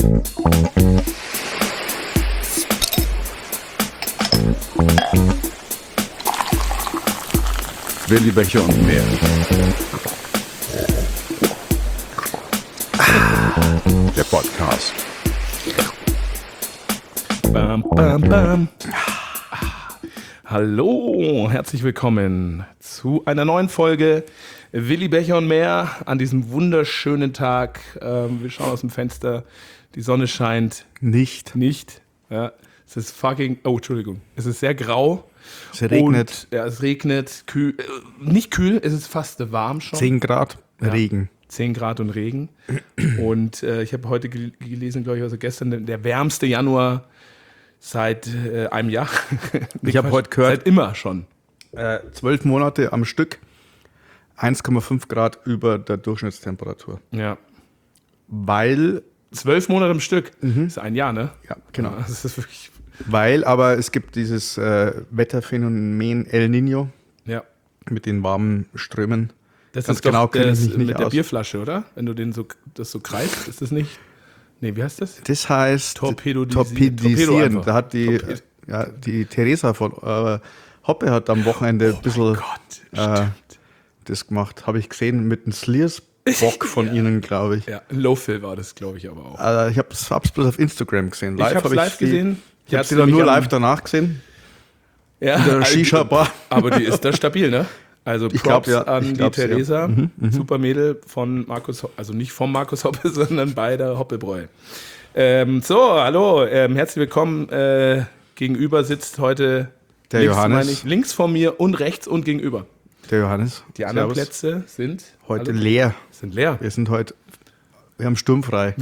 Willi Becher und mehr. Der Podcast. Bam, bam, bam. Hallo, herzlich willkommen zu einer neuen Folge Willi Becher und mehr an diesem wunderschönen Tag. Wir schauen aus dem Fenster, die Sonne scheint. Nicht. Ja, es ist fucking, oh Entschuldigung, es ist sehr grau. Es regnet. Und, ja, es regnet, kühl, nicht kühl, es ist fast warm schon. 10 Grad, Ja. Regen. 10 Grad und Regen. Und ich habe heute gelesen, glaube ich, also gestern, der wärmste Januar seit einem Jahr. Ich habe heute gehört, Seit immer schon. 12 Monate am Stück, 1,5 Grad über der Durchschnittstemperatur. Ja. Weil, 12 Monate am Stück. Ist ein Jahr, ne? ja, genau. Ja, das ist wirklich. Aber es gibt dieses Wetterphänomen El Niño Ja. mit den warmen Strömen. Das Ganz ist doch genau kenne ich das mich nicht mit der aus. Bierflasche, oder? Wenn du das so kreist, ist das nicht? Nee, wie heißt das? Das heißt Torpedo Torpedisieren. einfach. Da hat die Theresa von Hoppe hat am Wochenende ein bisschen das gemacht. Habe ich gesehen mit einem Slears-Bock von ihnen, glaube ich. Ja, ein Low-Fill war das, glaube ich, aber auch. Ich habe es bloß auf Instagram gesehen. Ich habe es live gesehen. Ich habe sie dann nur live danach gesehen. Ja, In der Shisha-Bar. Aber die ist da stabil, ne? Also Props glaub, ja. an Ich die glaub's, ja. Theresa, super Mädel von Markus, also nicht von Markus Hoppe, sondern bei der Hoppebräu. Hallo, herzlich willkommen. Gegenüber sitzt heute Der Johannes. links von mir und rechts und gegenüber. Der Johannes. Die anderen Servus. Plätze sind Heute alle- leer. sind leer. Wir haben sturmfrei.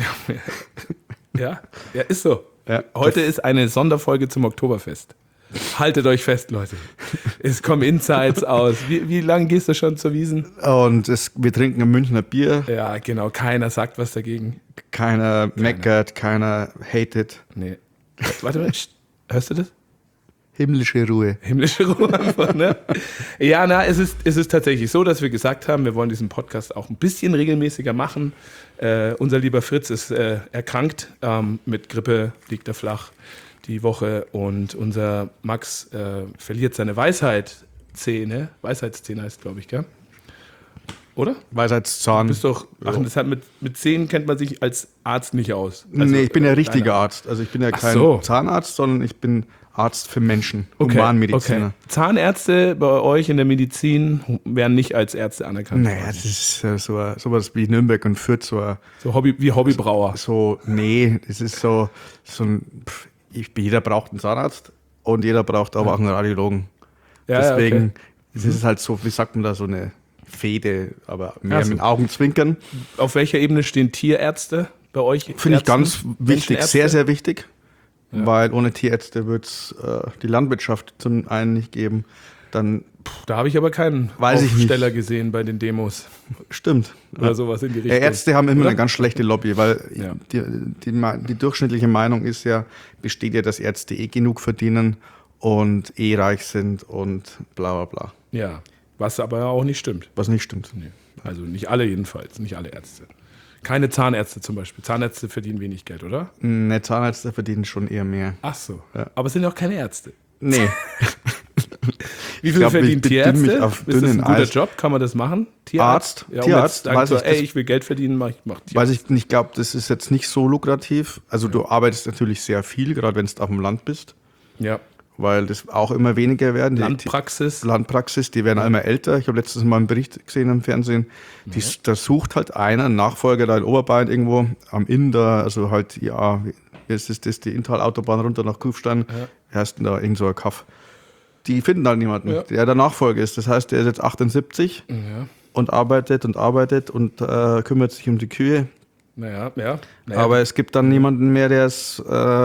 Ja, ist so. Ja. Heute ist eine Sonderfolge zum Oktoberfest. Haltet euch fest, Leute. Es kommen Insights aus. Wie lange gehst du schon zur Wiesn? Und wir trinken ein Münchner Bier. Ja, genau. Keiner sagt was dagegen. Keiner meckert, keiner hatet. Nee. Warte mal. Hörst du das? Himmlische Ruhe. Himmlische Ruhe einfach, ne? Ja, es ist tatsächlich so, dass wir gesagt haben, wir wollen diesen Podcast auch ein bisschen regelmäßiger machen. Unser lieber Fritz ist erkrankt mit Grippe, liegt er flach die Woche. Und unser Max verliert seine Weisheitszähne. Weisheitszähne heißt, glaube ich, gell? Oder? Weisheitszahn. Bist doch, ach, das hat mit Zähnen kennt man sich als Arzt nicht aus. Also, Nee, ich bin ja richtiger Arzt. Also ich bin ja kein so. Zahnarzt, sondern ich bin Arzt für Menschen, Okay, Humanmediziner. okay. Zahnärzte bei euch in der Medizin werden nicht als Ärzte anerkannt. Naja, das ist sowas wie Nürnberg und Fürth, So wie Hobbybrauer. das ist so ein, jeder braucht einen Zahnarzt und jeder braucht aber auch einen Radiologen. Ja, Deswegen, okay. es ist halt so, wie sagt man da, so eine Fehde, aber mehr Ach so. mit Augenzwinkern. Auf welcher Ebene stehen Tierärzte bei euch? Finde ich Ärzten? ganz wichtig, Menschenärzte? sehr, sehr wichtig. Weil ohne Tierärzte wird es die Landwirtschaft zum einen nicht geben. Dann Da habe ich aber keinen Weiß ich nicht. Aufsteller gesehen bei den Demos stimmt. oder sowas in die Richtung. Ärzte haben immer Oder? eine ganz schlechte Lobby, weil Ja. die durchschnittliche Meinung besteht ja, dass Ärzte genug verdienen und reich sind und bla bla bla. Ja, was aber auch nicht stimmt. Was nicht stimmt. Nee. Also nicht alle jedenfalls, nicht alle Ärzte. Keine Zahnärzte zum Beispiel. Zahnärzte verdienen wenig Geld, oder? Ne, Zahnärzte verdienen schon eher mehr. Ach so. Ja. Aber es sind ja auch keine Ärzte. Nee. Wie viel glaub, verdienen ich bediene mich Tierärzte? auf Ist das ein dünnen guter Eis. Job? Kann man das machen? Arzt? Ja, Tierarzt, Sagen weiß so, ich, das- ich will Geld verdienen, mach Tierarzt. Weiß ich nicht, glaube, das ist jetzt nicht so lukrativ. Also du arbeitest natürlich sehr viel, gerade wenn du auf dem Land bist, Ja. weil das auch immer weniger werden. Landpraxis. Die werden immer älter. Ich habe letztens mal einen Bericht gesehen im Fernsehen. Da sucht halt einer, einen Nachfolger da in Oberbayern irgendwo am Inn da, also halt, ja, wie ist das, die Inntal-Autobahn runter nach Kufstein, heißt denn da irgend so ein Kaff. Die finden halt niemanden, der der Nachfolger ist. Das heißt, der ist jetzt 78 und arbeitet und kümmert sich um die Kühe. Naja. Aber es gibt dann niemanden mehr, es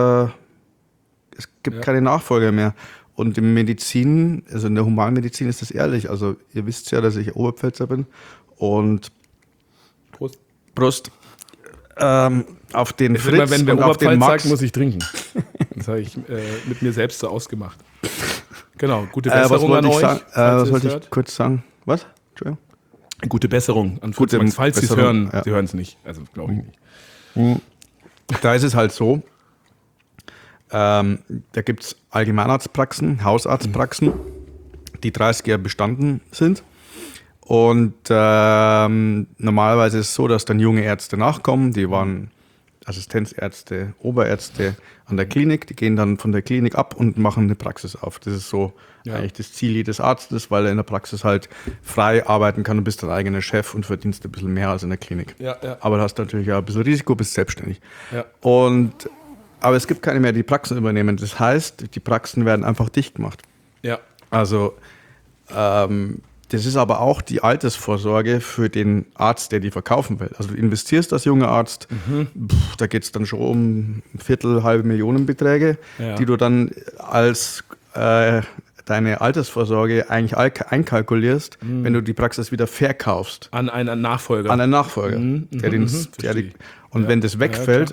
gibt keine Nachfolger mehr. Und in Medizin, also in der Humanmedizin ist das ehrlich. Also ihr wisst ja, dass ich Oberpfälzer bin. Und Prost. Auf den Jetzt Fritz immer, wenn der und auf den Oberpfalz Max. sagt, muss ich trinken. Das habe ich mit mir selbst so ausgemacht. Genau, gute Besserung an euch. Was wollte ich kurz sagen? Was? Entschuldigung. Gute Besserung an Fritz Gute Max, falls Sie es Besserung, hören. ja. Sie hören es nicht, also glaube ich nicht. Da ist es halt so, da gibt es Allgemeinarztpraxen, Hausarztpraxen, die 30 Jahre bestanden sind. Und normalerweise ist es so, dass dann junge Ärzte nachkommen, die waren Assistenzärzte, Oberärzte an der Klinik, die gehen dann von der Klinik ab und machen eine Praxis auf. Das ist so eigentlich das Ziel jedes Arztes, weil er in der Praxis halt frei arbeiten kann und bist dein eigener Chef und verdienst ein bisschen mehr als in der Klinik. Ja. Aber du hast natürlich auch ein bisschen Risiko, bist selbstständig. Ja. Aber es gibt keine mehr, die Praxen übernehmen. Das heißt, die Praxen werden einfach dicht gemacht. Ja. Also das ist aber auch die Altersvorsorge für den Arzt, der die verkaufen will. Also du investierst als junger Arzt, da geht es dann schon um halbe Millionen Beträge, die du dann als deine Altersvorsorge eigentlich einkalkulierst, wenn du die Praxis wieder verkaufst. An einen Nachfolger. An einen Nachfolger. Und wenn das wegfällt,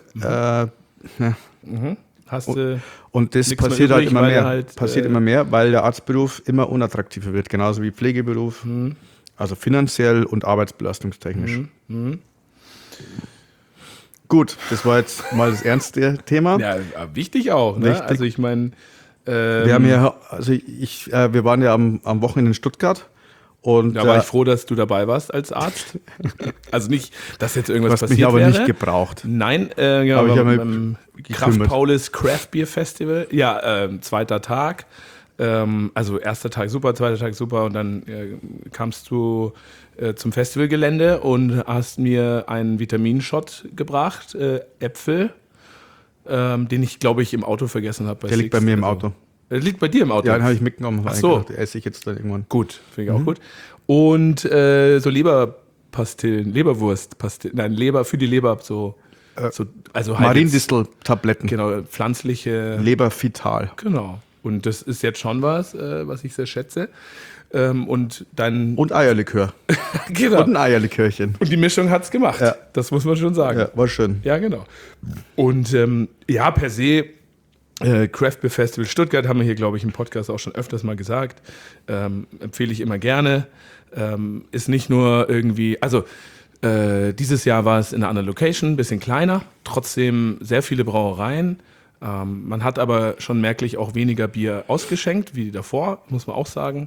Hast du und das nichts mehr passiert halt übrig, immer weil mehr. halt, Passiert immer mehr, weil der Arztberuf immer unattraktiver wird, genauso wie Pflegeberuf, also finanziell und arbeitsbelastungstechnisch. Gut, das war jetzt mal das ernste Thema. Ja, wichtig auch. Ne? Richtig. Also ich meine, Wir waren ja am Wochenende in Stuttgart. Und da war ich froh, dass du dabei warst als Arzt. Also nicht, dass jetzt irgendwas du hast passiert mich aber wäre. nicht gebraucht. Nein, Hab ich ja beim Kraft-Paulis Craft Beer Festival. Ja, zweiter Tag. Also erster Tag super, zweiter Tag super. Und dann kamst du zum Festivalgelände und hast mir einen Vitaminshot gebracht, Äpfel, den ich, glaube ich, im Auto vergessen habe. Der liegt bei mir im Auto. Der liegt bei dir im Auto? Ja, den habe ich mitgenommen. Ach so. Den esse ich jetzt dann irgendwann. Gut, finde ich auch gut. Und so Leberpastillen, Leberwurstpastillen, nein, Leber für die Leber, also halt Mariendistel-Tabletten. genau, pflanzliche. Lebervital. Genau. Und das ist jetzt schon was ich sehr schätze. Und Eierlikör. genau. Und ein Eierlikörchen. Und die Mischung hat's gemacht. Ja. Das muss man schon sagen. Ja, war schön. Ja, genau. Und per se, Craft Beer Festival Stuttgart haben wir hier, glaube ich, im Podcast auch schon öfters mal gesagt. Empfehle ich immer gerne. Ist nicht nur irgendwie, dieses Jahr war es in einer anderen Location, ein bisschen kleiner, trotzdem sehr viele Brauereien. Man hat aber schon merklich auch weniger Bier ausgeschenkt wie davor, muss man auch sagen.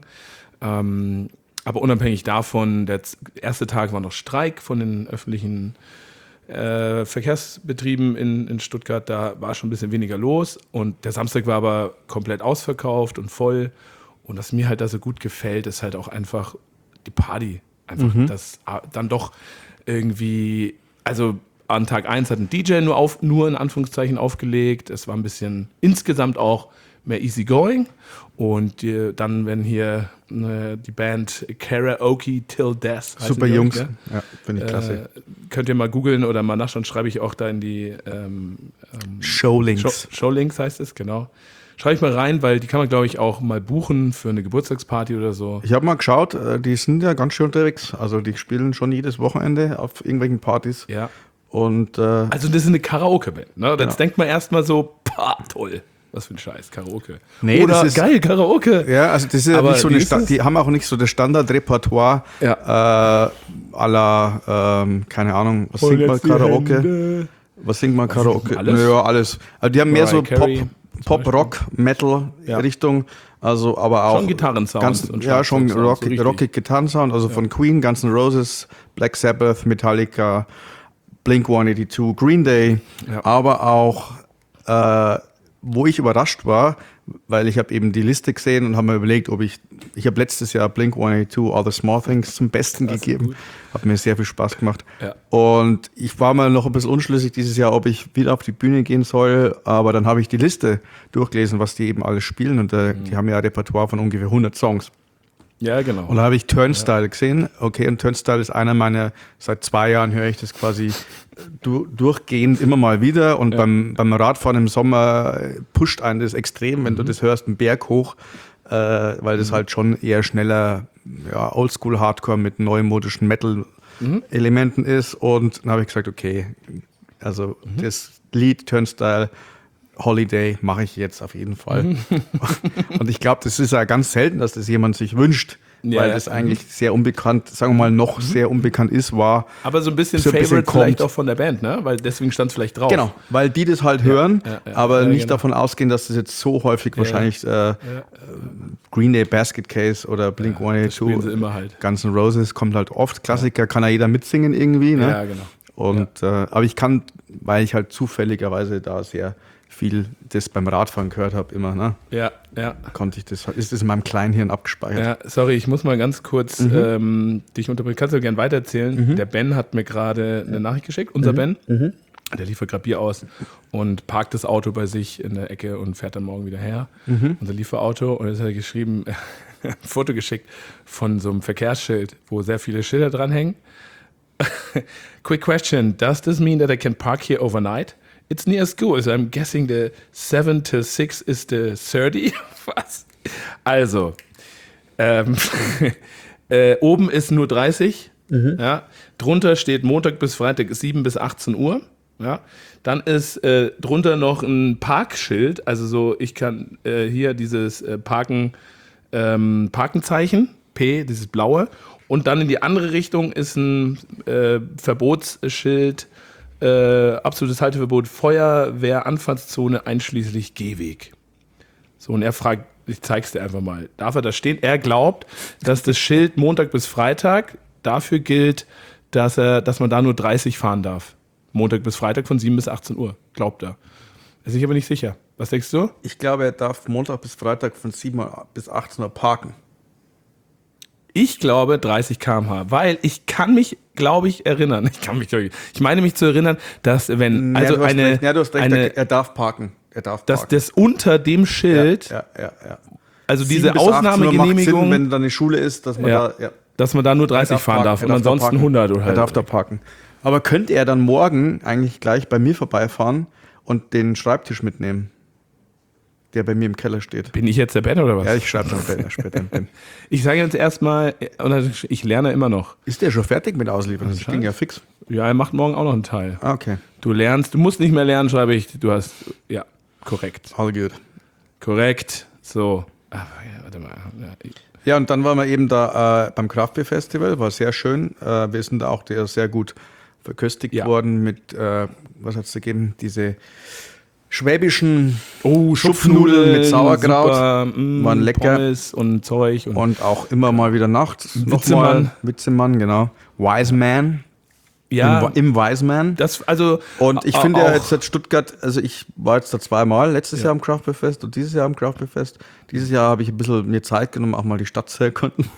Aber unabhängig davon, der erste Tag war noch Streik von den öffentlichen Verkehrsbetrieben in Stuttgart, da war schon ein bisschen weniger los und der Samstag war aber komplett ausverkauft und voll und was mir halt da so gut gefällt, ist halt auch einfach die Party, einfach das dann doch irgendwie, also an Tag 1 hat ein DJ nur in Anführungszeichen aufgelegt, es war ein bisschen insgesamt auch mehr easygoing und dann, wenn hier die Band Karaoke Till Death. Super Jungs. Ja, finde ich klasse. Könnt ihr mal googeln oder mal nachschauen, schreibe ich auch da in die Showlinks. Showlinks heißt es, genau. Schreibe ich mal rein, weil die kann man, glaube ich, auch mal buchen für eine Geburtstagsparty oder so. Ich habe mal geschaut, die sind ja ganz schön unterwegs. Also die spielen schon jedes Wochenende auf irgendwelchen Partys. Ja. Und, also das ist eine Karaoke-Band. Ne? Jetzt denkt man erstmal so, toll. Was für ein Scheiß, Karaoke. Nee, oder das ist, geil, Karaoke. Ja, also das ist ja nicht so die haben auch nicht so das Standardrepertoire à la, keine Ahnung, was singt man Karaoke? Was singt man Karaoke? Alles? Naja, alles. Also die haben mehr so Carey, Pop, Rock, Metal Richtung, also aber auch schon Gitarrensound. Ja, schon rockig Gitarrensound, also von Queen, Guns N' Roses, Black Sabbath, Metallica, Blink-182, Green Day, aber auch wo ich überrascht war, weil ich habe eben die Liste gesehen und habe mir überlegt, ob ich habe letztes Jahr Blink-182 All the Small Things zum Besten gegeben. Hat mir sehr viel Spaß gemacht. Ja. Und ich war mal noch ein bisschen unschlüssig dieses Jahr, ob ich wieder auf die Bühne gehen soll, aber dann habe ich die Liste durchgelesen, was die eben alles spielen und die haben ja ein Repertoire von ungefähr 100 Songs. Ja, genau. Und da habe ich Turnstile gesehen. Okay, und Turnstile ist einer meiner, seit 2 Jahren höre ich das quasi durchgehend immer mal wieder. Und beim Radfahren im Sommer pusht einen das extrem, wenn du das hörst, einen Berg hoch, weil das halt schon eher schneller Oldschool-Hardcore mit neumodischen Metal-Elementen ist. Und dann habe ich gesagt, okay, also das Lied Turnstile Holiday mache ich jetzt auf jeden Fall. Und ich glaube, das ist ja ganz selten, dass das jemand sich wünscht, weil das eigentlich sehr unbekannt, sagen wir mal, noch sehr unbekannt ist, war. Aber so ein bisschen so ein Favorite bisschen vielleicht kommt. auch von der Band, ne? Weil deswegen stand es vielleicht drauf. Genau, weil die das halt hören, aber nicht genau. davon ausgehen, dass das jetzt so häufig wahrscheinlich Green Day Basket Case oder Das spielen sie Blink-182, immer halt. Guns N' Roses kommt halt oft. Klassiker kann ja jeder mitsingen irgendwie. Ne? Ja, genau. Und, aber ich kann, weil ich halt zufälligerweise da sehr viel das beim Radfahren gehört habe, immer, ne? Ja. Konnte ich das, ist das in meinem Kleinhirn abgespeichert. Ja, sorry, ich muss mal ganz kurz dich unterbrechen. Kannst du gerne weitererzählen? Der Ben hat mir gerade eine Nachricht geschickt, unser Ben. Der liefert gerade Bier aus und parkt das Auto bei sich in der Ecke und fährt dann morgen wieder her. Unser Lieferauto. Und jetzt hat er geschrieben, ein Foto geschickt von so einem Verkehrsschild, wo sehr viele Schilder dranhängen. Quick question, does this mean that I can park here overnight? It's near school, so I'm guessing the 7 to 6 is the 30. Was? Also, oben ist nur 30. Ja, drunter steht Montag bis Freitag 7 bis 18 Uhr. Ja, dann ist drunter noch ein Parkschild, also so, ich kann hier dieses Parkenzeichen, P, dieses blaue. Und dann in die andere Richtung ist ein Verbotsschild, absolutes Halteverbot, Feuerwehranfahrtszone einschließlich Gehweg. So, und er fragt, ich zeig's dir einfach mal, darf er da stehen? Er glaubt, dass das Schild Montag bis Freitag dafür gilt, dass man da nur 30 fahren darf. Montag bis Freitag von 7 bis 18 Uhr, glaubt er. Ist sich aber nicht sicher. Was denkst du? Ich glaube, er darf Montag bis Freitag von 7 bis 18 Uhr parken. Ich glaube 30 km/h, weil ich kann mich, glaube ich, erinnern. Ich meine mich zu erinnern, dass wenn du hast recht, er darf parken. Dass das unter dem Schild, Ja. also 7 diese bis 18 Uhr macht Ausnahmegenehmigung, Sinn, wenn dann eine Schule ist, dass man dass man da nur 30 darf fahren parken, darf er und darf da ansonsten parken. 100 oder Er darf da parken. Aber könnte er dann morgen eigentlich gleich bei mir vorbeifahren und den Schreibtisch mitnehmen, der bei mir im Keller steht? Bin ich jetzt der Ben oder was? Ja, ich schreibe dann später. Ich sage jetzt erstmal, ich lerne immer noch. Ist der schon fertig mit Ausliefern? Das ging ja fix. Ja, er macht morgen auch noch einen Teil. Ah, okay. Du musst nicht mehr lernen, schreibe ich. Ja, korrekt. All good. Korrekt. So. Warte mal. Ja, und dann waren wir eben da beim Craftbeer-Festival, war sehr schön. Wir sind da auch sehr gut verköstigt worden mit, was hat es gegeben, diese schwäbischen Schupfnudeln mit Sauerkraut. Super, waren lecker. Pommes und Zeug. Und auch immer mal wieder nachts. Witzemann. Witzemann, genau. Wiseman. Ja, Im Wiseman. Und ich finde ja jetzt Stuttgart, also ich war jetzt da zweimal, letztes Jahr am Craftbeer-Fest und dieses Jahr am Craftbeer-Fest. Dieses Jahr habe ich ein bisschen mir Zeit genommen, auch mal die Stadt zu erkunden.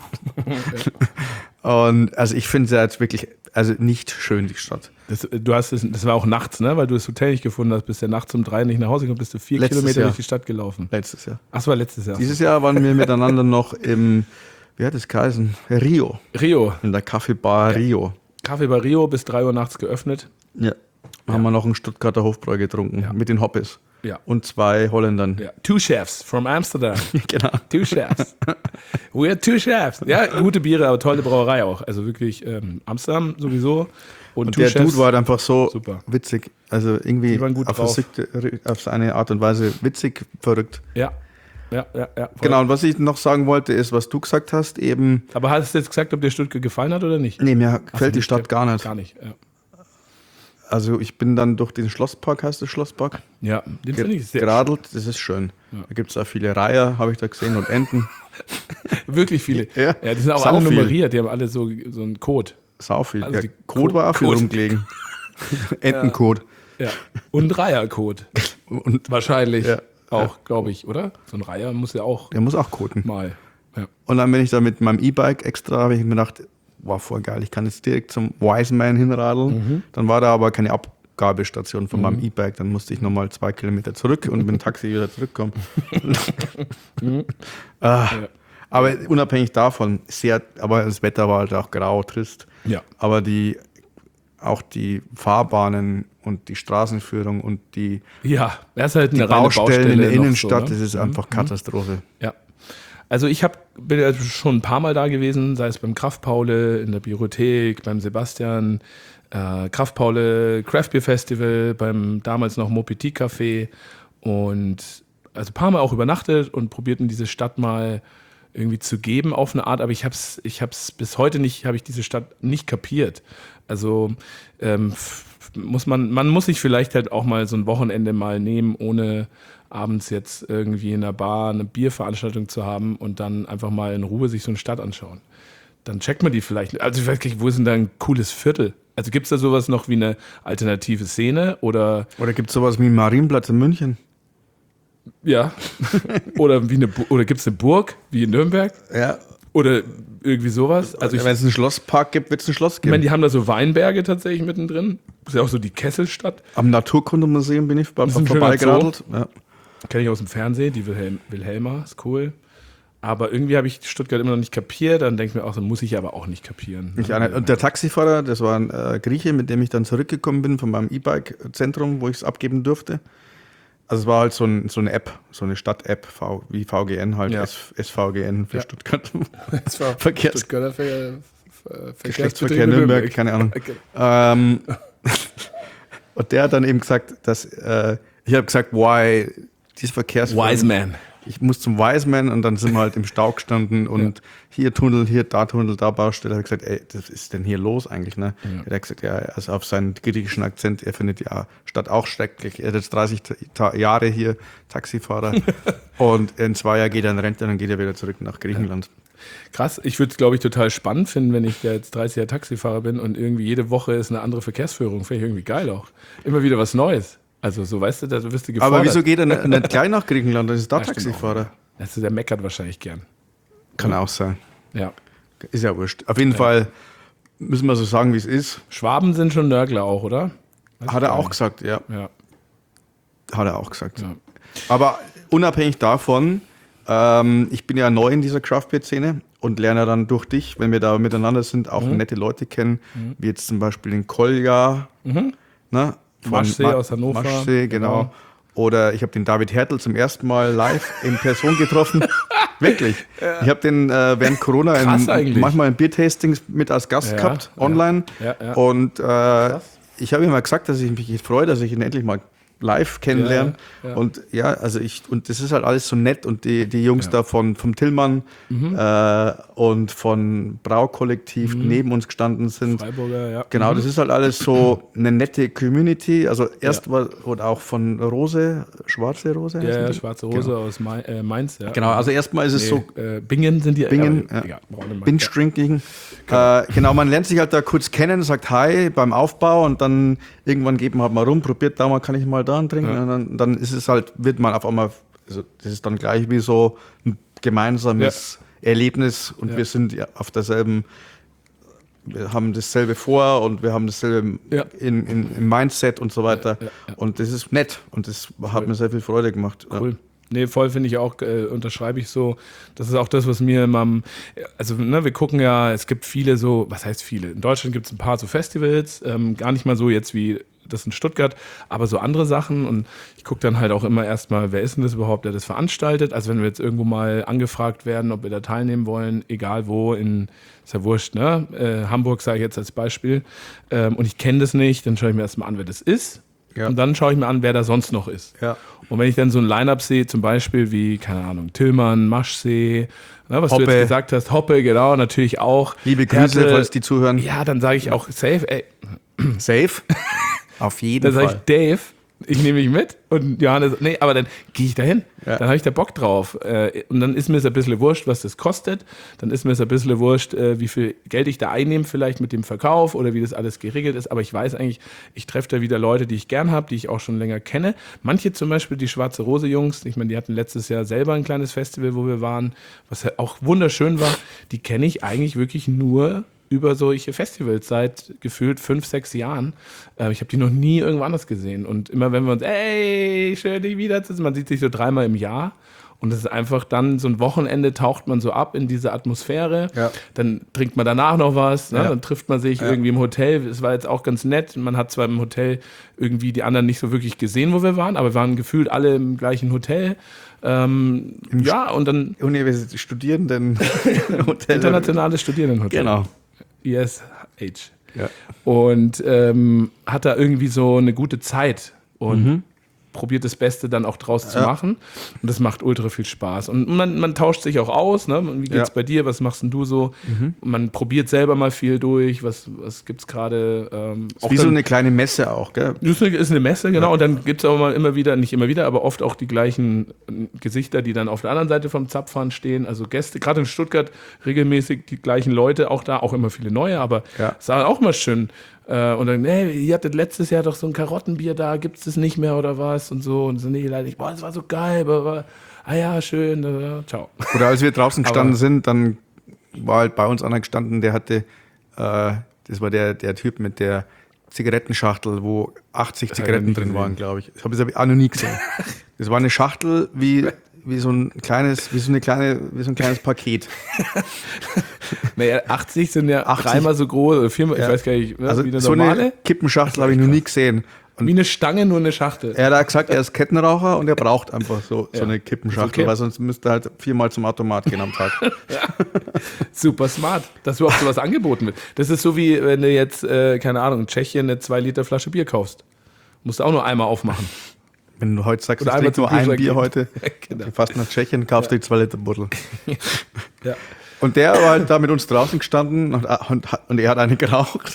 Und also ich finde es ja jetzt wirklich, also nicht schön, die Stadt. Das war auch nachts, ne? Weil du das Hotel nicht gefunden hast, bist ja nachts um 3 nicht nach Hause gekommen, bist du 4 Kilometer durch die Stadt gelaufen. Letztes Jahr. Ach, das war letztes Jahr. Dieses Jahr waren wir miteinander noch im, wie hat es geheißen? Rio. In der Kaffeebar Rio. Kaffee bei Rio bis 3 Uhr nachts geöffnet. Ja. Haben wir noch einen Stuttgarter Hofbräu getrunken mit den Hoppes. Ja. Und 2 Holländern. Ja. 2 Chefs from Amsterdam. Genau. 2 Chefs. We are 2 Chefs. Ja, gute Biere, aber tolle Brauerei auch. Also wirklich Amsterdam sowieso. Und der Chefs, Dude war halt einfach so super. Witzig. Also irgendwie Die waren gut drauf. auf seine Art und Weise witzig, verrückt. Ja. Genau, und was ich noch sagen wollte, ist, was du gesagt hast, eben. Aber hast du jetzt gesagt, ob dir Stuttgart gefallen hat oder nicht? Nee, mir gefällt die Stadt gar nicht. Gar nicht, ja. Also ich bin dann durch den Schlosspark, heißt das Schlosspark? Ja, den finde ich sehr geradelt, das ist schön. Ja. Da gibt es auch viele Reiher, habe ich da gesehen, und Enten. Wirklich viele. Ja, die sind auch alle nummeriert, die haben alle so einen Code. Sau viel. Also Code war auch viel rumgelegen. Entencode. Ja. Und Reihercode. Und wahrscheinlich auch, glaube ich, oder? So ein Reiher muss ja auch. Der muss auch coden. Mal. Ja. Und dann bin ich da mit meinem E-Bike extra, habe ich mir gedacht, wow, voll geil, ich kann jetzt direkt zum Wiseman hinradeln. Dann war da aber keine Abgabestation von meinem E-Bike, dann musste ich nochmal 2 Kilometer zurück und mit dem Taxi wieder zurückkommen. Aber unabhängig davon, aber das Wetter war halt auch grau, trist. Ja. Aber auch die Fahrbahnen und die Straßenführung und die das ist halt eine reine Baustellen in der Innenstadt, so, ne? Das ist einfach Katastrophe. Ja. Also bin ja schon ein paar Mal da gewesen, sei es beim Kraftpaule, in der Biothek, beim Sebastian, Kraftpaule, Craft Beer Festival, beim damals noch Mopetit Café und also ein paar Mal auch übernachtet und probierten diese Stadt mal irgendwie zu geben auf eine Art, aber ich hab's bis heute nicht, habe ich diese Stadt nicht kapiert. Also man muss sich vielleicht halt auch mal so ein Wochenende mal nehmen, ohne abends jetzt irgendwie in einer Bar eine Bierveranstaltung zu haben und dann einfach mal in Ruhe sich so eine Stadt anschauen. Dann checkt man die vielleicht. Also ich weiß gar nicht, wo ist denn da ein cooles Viertel? Also gibt es da sowas noch wie eine alternative Szene oder gibt es sowas wie einen Marienplatz in München? Ja. oder gibt es eine Burg wie in Nürnberg? Ja. Oder irgendwie sowas. Also wenn es einen Schlosspark gibt, wird es ein Schloss ich geben. meine, die haben da so Weinberge tatsächlich mittendrin. Das ist ja auch so die Kesselstadt. Am Naturkundemuseum bin ich vorbeigeradelt. Ja. Kenne ich aus dem Fernsehen, die Wilhelma, ist cool. Aber irgendwie habe ich Stuttgart immer noch nicht kapiert. Dann denke ich mir auch, so muss ich aber auch nicht kapieren. Und der Taxifahrer, das war ein Grieche, mit dem ich dann zurückgekommen bin von meinem E-Bike-Zentrum, wo ich es abgeben durfte. Also es war halt so eine App, so eine Stadt-App, wie VGN halt, Ja. SVGN für Stuttgart. Das war Geschlechtsverkehr Verkehrsbetrieb Nürnberg, keine Ahnung. Und der hat dann eben gesagt, dass ich habe gesagt, why, dieses Verkehrsverbund. Wise Man. Ich muss zum Wiseman und dann sind wir halt im Stau gestanden und hier Tunnel, da Baustelle. Er hat gesagt, ey, was ist denn hier los eigentlich? Ne? Ja. Er hat gesagt, ja, also auf seinen griechischen Akzent, er findet ja Stadt auch schrecklich. Er hat jetzt 30 Jahre hier Taxifahrer und in 2 Jahren geht er in Rente und dann geht er wieder zurück nach Griechenland. Krass, ich würde es, glaube ich, total spannend finden, wenn ich jetzt 30 Jahre Taxifahrer bin und irgendwie jede Woche ist eine andere Verkehrsführung. Finde ich irgendwie geil auch. Immer wieder was Neues. Also so, weißt du, da wirst du gefordert. Aber wieso geht er nicht gleich nach Griechenland? Das ist da Taxifahrer. Also der meckert wahrscheinlich gern. Kann auch sein. Ja. Ist ja wurscht. Auf jeden Fall müssen wir so sagen, wie es ist. Schwaben sind schon Nörgler auch, oder? Hat er auch gesagt, ja. Ja. Hat er auch gesagt. Ja. Aber unabhängig davon, ich bin ja neu in dieser Craft-Beer-Szene und lerne dann durch dich, wenn wir da miteinander sind, auch nette Leute kennen, wie jetzt zum Beispiel den Kolja, ne? Maschsee aus Hannover. Maschsee, genau. Oder ich habe den David Hertel zum ersten Mal live in Person getroffen. Wirklich. Ja. Ich habe den während Corona manchmal in Biertastings mit als Gast gehabt, online. Ja. Und ich habe ihm mal gesagt, dass ich mich freue, dass ich ihn endlich mal live kennenlernen. Ja. Und ja, also und das ist halt alles so nett und die Jungs da vom Tillmann und von Braukollektiv neben uns gestanden sind. Freiburger, ja. Genau, das ist halt alles so eine nette Community. Also erst oder auch von Rose, Schwarze Rose. Ja, Schwarze Rose aus Mainz. Ja. Genau, also erstmal ist es so. Bingen sind die. Bingen, Binge-Drinking. Genau, man lernt sich halt da kurz kennen, sagt Hi beim Aufbau und dann irgendwann geht man halt mal rum, probiert da mal, kann ich mal da trinken. Ja. Und dann ist es halt, wird man auf einmal, also das ist dann gleich wie so ein gemeinsames Erlebnis und wir sind ja auf derselben, wir haben dasselbe vor und wir haben dasselbe im Mindset und so weiter. Und das ist nett und das hat mir sehr viel Freude gemacht. Cool. Nee, voll finde ich auch, unterschreibe ich so. Das ist auch das, was mir also wir gucken ja, es gibt viele so, was heißt viele? In Deutschland gibt es ein paar so Festivals, gar nicht mal so jetzt wie das in Stuttgart, aber so andere Sachen und ich gucke dann halt auch immer erstmal, wer ist denn das überhaupt, der das veranstaltet? Also wenn wir jetzt irgendwo mal angefragt werden, ob wir da teilnehmen wollen, egal wo, ist ja wurscht, ne? Hamburg sage ich jetzt als Beispiel und ich kenne das nicht, dann schaue ich mir erstmal an, wer das ist. Ja. Und dann schaue ich mir an, wer da sonst noch ist. Ja. Und wenn ich dann so ein Line-Up sehe, zum Beispiel wie, keine Ahnung, Tillmann, Maschsee, was Hoppe. Du jetzt gesagt hast, Hoppe, genau, natürlich auch. Liebe Grüße, falls die zuhören. Ja, dann sage ich auch safe, ey. Safe? Auf jeden Fall. Dann sage ich, Dave, ich nehme mich mit und Johannes, nee, aber dann gehe ich dahin. Ja. Dann habe ich da Bock drauf. Und dann ist mir es ein bisschen wurscht, was das kostet. Dann ist mir es ein bisschen wurscht, wie viel Geld ich da einnehme, vielleicht mit dem Verkauf oder wie das alles geregelt ist. Aber ich weiß eigentlich, ich treffe da wieder Leute, die ich gern habe, die ich auch schon länger kenne. Manche zum Beispiel, die Schwarze Rose Jungs, ich meine, die hatten letztes Jahr selber ein kleines Festival, wo wir waren, was auch wunderschön war. Die kenne ich eigentlich wirklich nur über solche Festivals seit gefühlt 5, 6 Jahren. Ich habe die noch nie irgendwo anders gesehen. Und immer wenn wir uns, ey, schön dich wiederzusehen, man sieht sich so 3-mal im Jahr. Und es ist einfach dann so ein Wochenende, taucht man so ab in diese Atmosphäre. Ja. Dann trinkt man danach noch was, ne? Dann trifft man sich irgendwie im Hotel. Es war jetzt auch ganz nett. Man hat zwar im Hotel irgendwie die anderen nicht so wirklich gesehen, wo wir waren, aber wir waren gefühlt alle im gleichen Hotel. Und dann Universität Studierenden Hotel. Internationales Studierendenhotel. Genau. ISH. Ja. Und hat da irgendwie so eine gute Zeit und probiert das Beste dann auch draus zu machen. Und das macht ultra viel Spaß. Und man tauscht sich auch aus, ne? Wie geht's bei dir? Was machst denn du so? Man probiert selber mal viel durch. Was gibt's gerade? Wie so eine kleine Messe auch, gell? Ist eine Messe, genau. Und dann gibt es auch mal immer wieder, nicht immer wieder, aber oft auch die gleichen Gesichter, die dann auf der anderen Seite vom Zapfhahn stehen. Also Gäste, gerade in Stuttgart regelmäßig die gleichen Leute, auch da, auch immer viele neue, aber es war auch mal schön. Und dann, hey, ihr hattet letztes Jahr doch so ein Karottenbier da, gibt es das nicht mehr oder was? Und so. Und so, nee, leider nicht. Boah, das war so geil. Aber, ja, schön. Ciao. Oder als wir draußen gestanden sind, dann war halt bei uns einer gestanden, der hatte, das war der Typ mit der Zigarettenschachtel, wo 80 Zigaretten drin waren, glaube ich. Das habe ich auch noch nie gesehen. Das war eine Schachtel wie so ein kleines Paket. Naja, 80 sind ja 80. 3-mal so groß, oder 4-mal, ich weiß gar nicht, also wie eine so normale. Eine Kippenschachtel habe ich noch nie gesehen. Und wie eine Stange, nur eine Schachtel. Er hat gesagt, er ist Kettenraucher und er braucht einfach so eine Kippenschachtel, weil sonst müsste er halt 4-mal zum Automat gehen am Tag. Super smart, dass überhaupt sowas angeboten wird. Das ist so wie, wenn du jetzt, keine Ahnung, in Tschechien eine 2-Liter Flasche Bier kaufst. Musst du auch nur einmal aufmachen. Wenn du heute sagst, oder ich trinke nur ein Bier heute, genau. fast nach Tschechien, kaufst du die 2-Liter-Bottle. Ja. Und der war halt da mit uns draußen gestanden und er hat eine geraucht.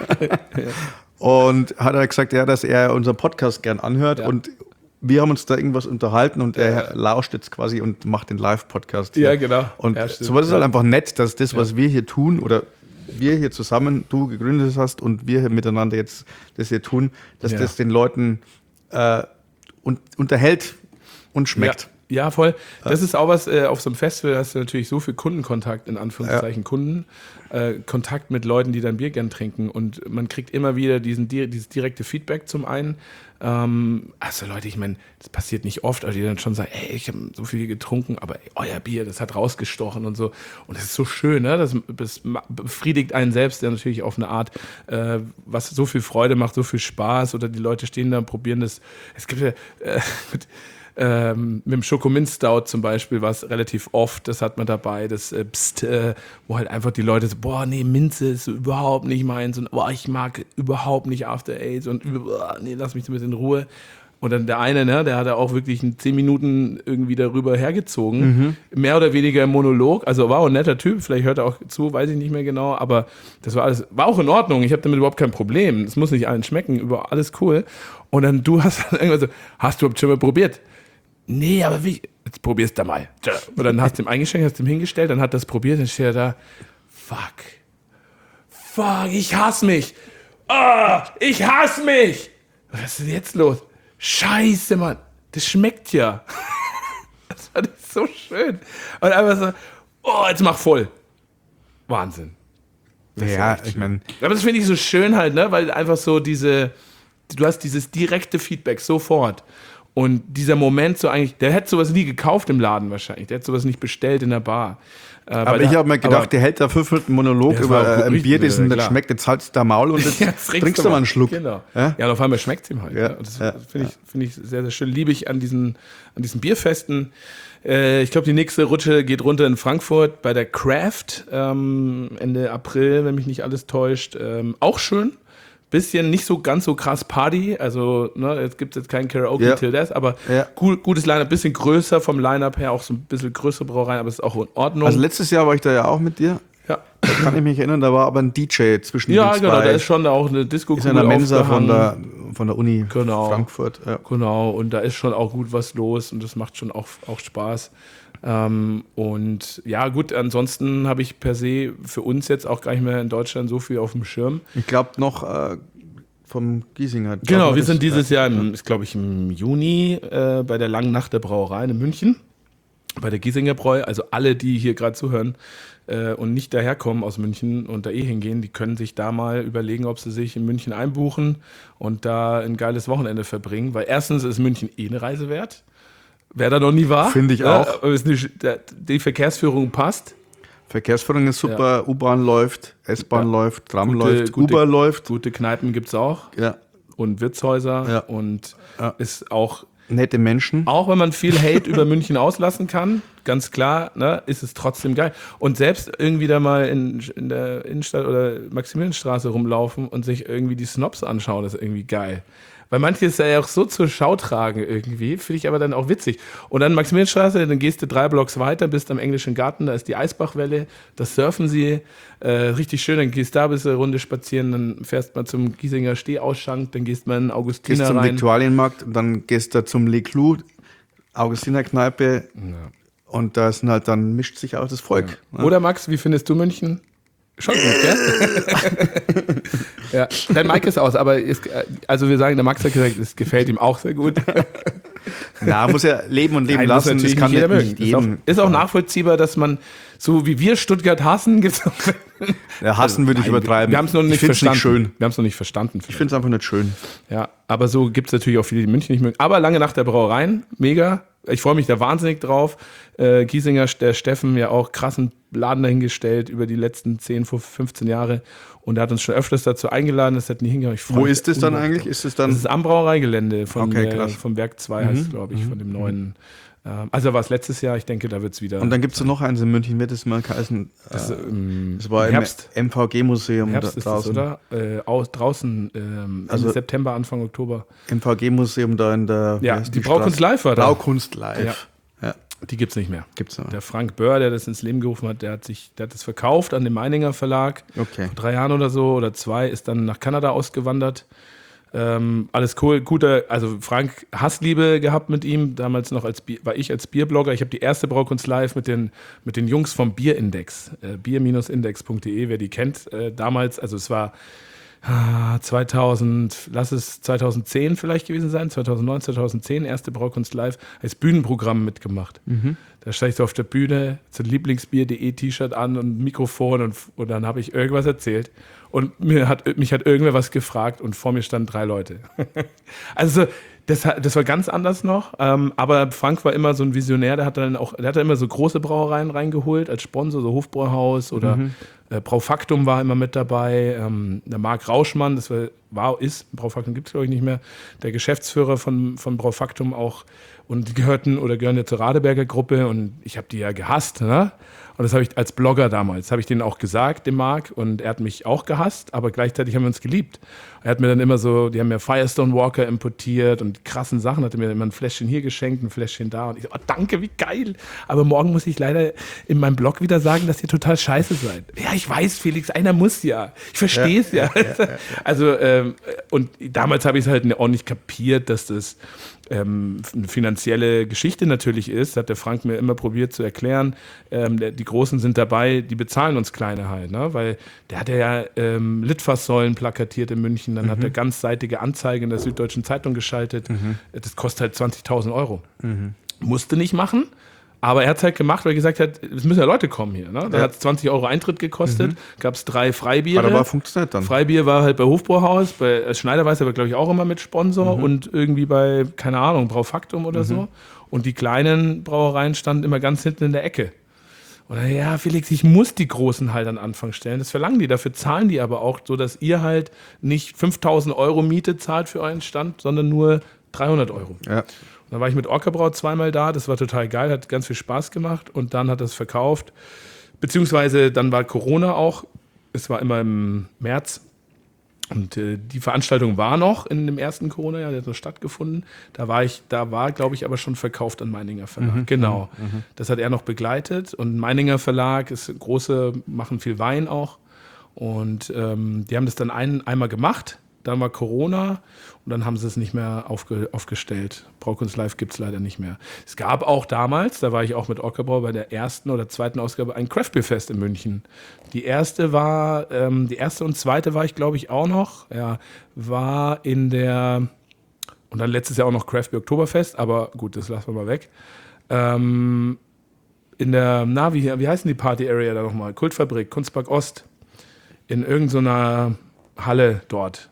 Und hat er gesagt, dass er unseren Podcast gern anhört. Ja. Und wir haben uns da irgendwas unterhalten und er lauscht jetzt quasi und macht den Live-Podcast. Ja, genau. Und sowas ist halt einfach nett, dass das, was wir hier tun oder wir hier zusammen, du gegründet hast und wir hier miteinander jetzt das hier tun, dass das den Leuten unterhält und schmeckt. Ja, voll. Das ist auch was, auf so einem Festival hast du natürlich so viel Kundenkontakt, in Anführungszeichen Kontakt mit Leuten, die dein Bier gern trinken und man kriegt immer wieder dieses direkte Feedback zum einen. Also Leute, ich meine, das passiert nicht oft, aber die dann schon sagen, ey, ich habe so viel getrunken, aber euer Bier, das hat rausgestochen und so. Und das ist so schön, ne? Das befriedigt einen selbst ja natürlich auf eine Art, was so viel Freude macht, so viel Spaß oder die Leute stehen da und probieren das. Es gibt ja mit dem Schokomint Stout zum Beispiel war es relativ oft, das hat man dabei, das wo halt einfach die Leute so, boah, nee, Minze ist überhaupt nicht meins und boah, ich mag überhaupt nicht After Eight und nee, lass mich so ein bisschen in Ruhe. Und dann der eine, ne, der hat da auch wirklich 10 Minuten irgendwie darüber hergezogen, mehr oder weniger im Monolog, also war auch ein netter Typ, vielleicht hört er auch zu, weiß ich nicht mehr genau, aber das war alles, war auch in Ordnung, ich habe damit überhaupt kein Problem, es muss nicht allen schmecken, alles cool. Und dann du hast dann irgendwann so, hast du überhaupt schon mal probiert? Nee, aber wie? Jetzt probier's da mal. Und dann hast du ihm eingeschenkt, hast du ihm hingestellt, dann hat das probiert, dann steht er da, fuck, ich hasse mich. Ich hasse mich. Was ist denn jetzt los? Scheiße, Mann, das schmeckt ja. Das fand ich so schön. Und einfach so, jetzt mach voll. Wahnsinn. Ja, ich meine. Aber das finde ich so schön halt, ne, weil einfach so du hast dieses direkte Feedback sofort. Und dieser Moment so eigentlich, der hätte sowas nie gekauft im Laden wahrscheinlich, der hätte sowas nicht bestellt in der Bar. Aber ich habe mir gedacht, der hält da 5 Minuten Monolog über ein Bier, das nicht schmeckt, jetzt haltst du da Maul und jetzt trinkst du mal einen Schluck. Genau. Ja, und auf einmal schmeckt es ihm halt. Ja. Das finde ich sehr, sehr schön. Liebe ich an diesen Bierfesten. Ich glaube, die nächste Rutsche geht runter in Frankfurt bei der Craft, Ende April, wenn mich nicht alles täuscht. Auch schön. Bisschen nicht so ganz so krass Party, also jetzt gibt es jetzt kein Karaoke Till Death, aber gutes Line-Up, bisschen größer vom Line-Up her, auch so ein bisschen größere Brauereien, aber ist auch in Ordnung. Also letztes Jahr war ich da ja auch mit dir. Ja. Da kann ich mich erinnern, da war aber ein DJ zwischen den zwei. Ja, genau, da ist schon auch eine Disco-Kugel in der Mensa von der Uni Frankfurt. Ja. Genau, und da ist schon auch gut was los und das macht schon auch Spaß. Und ja, gut, ansonsten habe ich per se für uns jetzt auch gar nicht mehr in Deutschland so viel auf dem Schirm. Ich glaube noch vom Giesinger. Genau, wir sind dieses Jahr, glaube ich, im Juni bei der Langen Nacht der Brauerei in München, bei der Giesinger Bräu. Also alle, die hier gerade zuhören und nicht daherkommen aus München und da hingehen, die können sich da mal überlegen, ob sie sich in München einbuchen und da ein geiles Wochenende verbringen. Weil erstens ist München eine Reise wert. Wer da noch nie war. Finde ich auch. Die Verkehrsführung passt. Verkehrsführung ist super, ja. U-Bahn läuft, S-Bahn läuft, Tram läuft, Uber läuft. Gute Kneipen gibt es auch. Ja. Und Wirtshäuser. Und ist auch... Nette Menschen. Auch wenn man viel Hate über München auslassen kann, ganz klar, ne, ist es trotzdem geil. Und selbst irgendwie da mal in der Innenstadt oder Maximilianstraße rumlaufen und sich irgendwie die Snobs anschauen, ist irgendwie geil. Weil manche ist ja auch so zur Schau tragen irgendwie, finde ich aber dann auch witzig. Und dann Maximilianstraße, dann gehst du 3 Blocks weiter, bist am Englischen Garten, da ist die Eisbachwelle, das surfen sie, richtig schön, dann gehst du da bis eine Runde spazieren, dann fährst mal zum Giesinger Stehausschank, dann gehst mal in den Augustiner Gehst zum rein. Viktualienmarkt, dann gehst du zum Le Clou, Augustinerkneipe und da sind halt, dann mischt sich auch das Volk. Ne? Oder Max, wie findest du München? Schon gut, gell? Ja, dein Mike ist aus, aber also wir sagen, der Max hat gesagt, es gefällt ihm auch sehr gut. Na, muss ja leben und leben Nein, lassen. muss natürlich Das kann nicht jeder nicht mögen. Ist auch nachvollziehbar, dass man, so wie wir Stuttgart hassen, gibt's auch. Ja, hassen würde ich übertreiben. Wir haben es noch nicht Ich find's verstanden. nicht schön. Wir haben es noch nicht verstanden. Ich finde es einfach nicht schön. Ja, aber so gibt es natürlich auch viele, die München nicht mögen. Aber lange Nacht der Brauereien, mega. Ich freue mich da wahnsinnig drauf. Giesinger, der Steffen, ja auch krassen Laden dahingestellt über die letzten 10, 15 Jahre. Und er hat uns schon öfters dazu eingeladen, das hat nie hingehauen. Wo ist das dann eigentlich? Ist es dann? Das ist am Brauereigelände von, Okay, krass. vom Werk 2 heißt es, glaube ich, von dem neuen. Also war es letztes Jahr, ich denke, da wird es wieder. Und dann gibt es noch eins in München, wird es mal heißen. das, Das war Herbst. im MVG-Museum Herbst ist das, draußen. oder? Draußen, Ende Also- September, Anfang Oktober. MVG-Museum da in der Ja, wie heißt die Braukunst Live war da. Braukunst Live. Ja. Die gibt es nicht mehr. Gibt's noch. Der Frank Böhr, der das ins Leben gerufen hat, der hat das verkauft an den Meininger Verlag. Okay. Vor 3 Jahren oder so oder 2, ist dann nach Kanada ausgewandert. Alles cool, guter, also Frank Hassliebe gehabt mit ihm, damals noch war ich als Bierblogger. Ich habe die erste Braukunst Live mit den Jungs vom Bierindex, bier-index.de, wer die kennt. Damals, also es war 2010 vielleicht gewesen sein, 2009, 2010, erste Braukunst Live, als Bühnenprogramm mitgemacht. Da stand ich so auf der Bühne, so ein Lieblingsbier.de T-Shirt an und Mikrofon und dann habe ich irgendwas erzählt und mich hat irgendwer was gefragt und vor mir standen 3 Leute. Also das war ganz anders noch, aber Frank war immer so ein Visionär, der hat dann immer so große Brauereien reingeholt als Sponsor, so Hofbräuhaus oder Braufaktum war immer mit dabei, der Marc Rauschmann, ist, Braufaktum gibt es glaube ich nicht mehr, der Geschäftsführer von Braufaktum auch und die gehören ja zur Radeberger Gruppe und ich habe die ja gehasst, ne? Und das habe ich als Blogger damals, habe ich denen auch gesagt, dem Marc, und er hat mich auch gehasst, aber gleichzeitig haben wir uns geliebt. Er hat mir dann immer so, die haben mir Firestone Walker importiert und die krassen Sachen, hat er mir immer ein Fläschchen hier geschenkt, ein Fläschchen da und ich so, oh, danke, wie geil. Aber morgen muss ich leider in meinem Blog wieder sagen, dass ihr total scheiße seid. Ja, ich weiß, Felix, einer muss ja. Ich verstehe es ja. Also, und damals habe ich es halt auch nicht kapiert, dass das eine finanzielle Geschichte natürlich ist, hat der Frank mir immer probiert zu erklären. Die Großen sind dabei, die bezahlen uns Kleine halt, ne? Weil der hat ja Litfaßsäulen plakatiert in München, dann hat er ganzseitige Anzeige in der Süddeutschen Zeitung geschaltet. Das kostet halt 20.000 Euro. Musste nicht machen. Aber er hat es halt gemacht, weil er gesagt hat, es müssen ja Leute kommen hier. Ne? Da hat es 20 Euro Eintritt gekostet, gab es 3 Freibiere. Hat aber funktioniert dann. Freibier war halt bei Hofbräuhaus, bei Schneiderweiß aber glaube ich auch immer mit Sponsor und irgendwie bei, keine Ahnung, Braufaktum oder so. Und die kleinen Brauereien standen immer ganz hinten in der Ecke. Und dann, ja, Felix, ich muss die Großen halt an Anfang stellen. Das verlangen die, dafür zahlen die aber auch, so dass ihr halt nicht 5.000 Euro Miete zahlt für euren Stand, sondern nur 300 Euro. Ja. Dann war ich mit Orcabrau 2-mal da, das war total geil, hat ganz viel Spaß gemacht und dann hat er es verkauft. Beziehungsweise dann war Corona auch, es war immer im März und die Veranstaltung war noch in dem ersten Corona-Jahr, der hat so stattgefunden. Da war, glaube ich, aber schon verkauft an Meininger Verlag. Genau, das hat er noch begleitet und Meininger Verlag ist große, machen viel Wein auch und die haben das dann einmal gemacht. Dann war Corona und dann haben sie es nicht mehr aufgestellt. Braukunst Live gibt es leider nicht mehr. Es gab auch damals, da war ich auch mit Orcabrau bei der ersten oder zweiten Ausgabe, ein Craftbeer-Fest in München. Die erste und zweite war ich, glaube ich, auch noch. Ja, war in der, und dann letztes Jahr auch noch Craftbeer Oktoberfest, aber gut, das lassen wir mal weg. In der, wie heißen die Party-Area da nochmal? Kultfabrik, Kunstpark Ost. In irgendeiner Halle dort.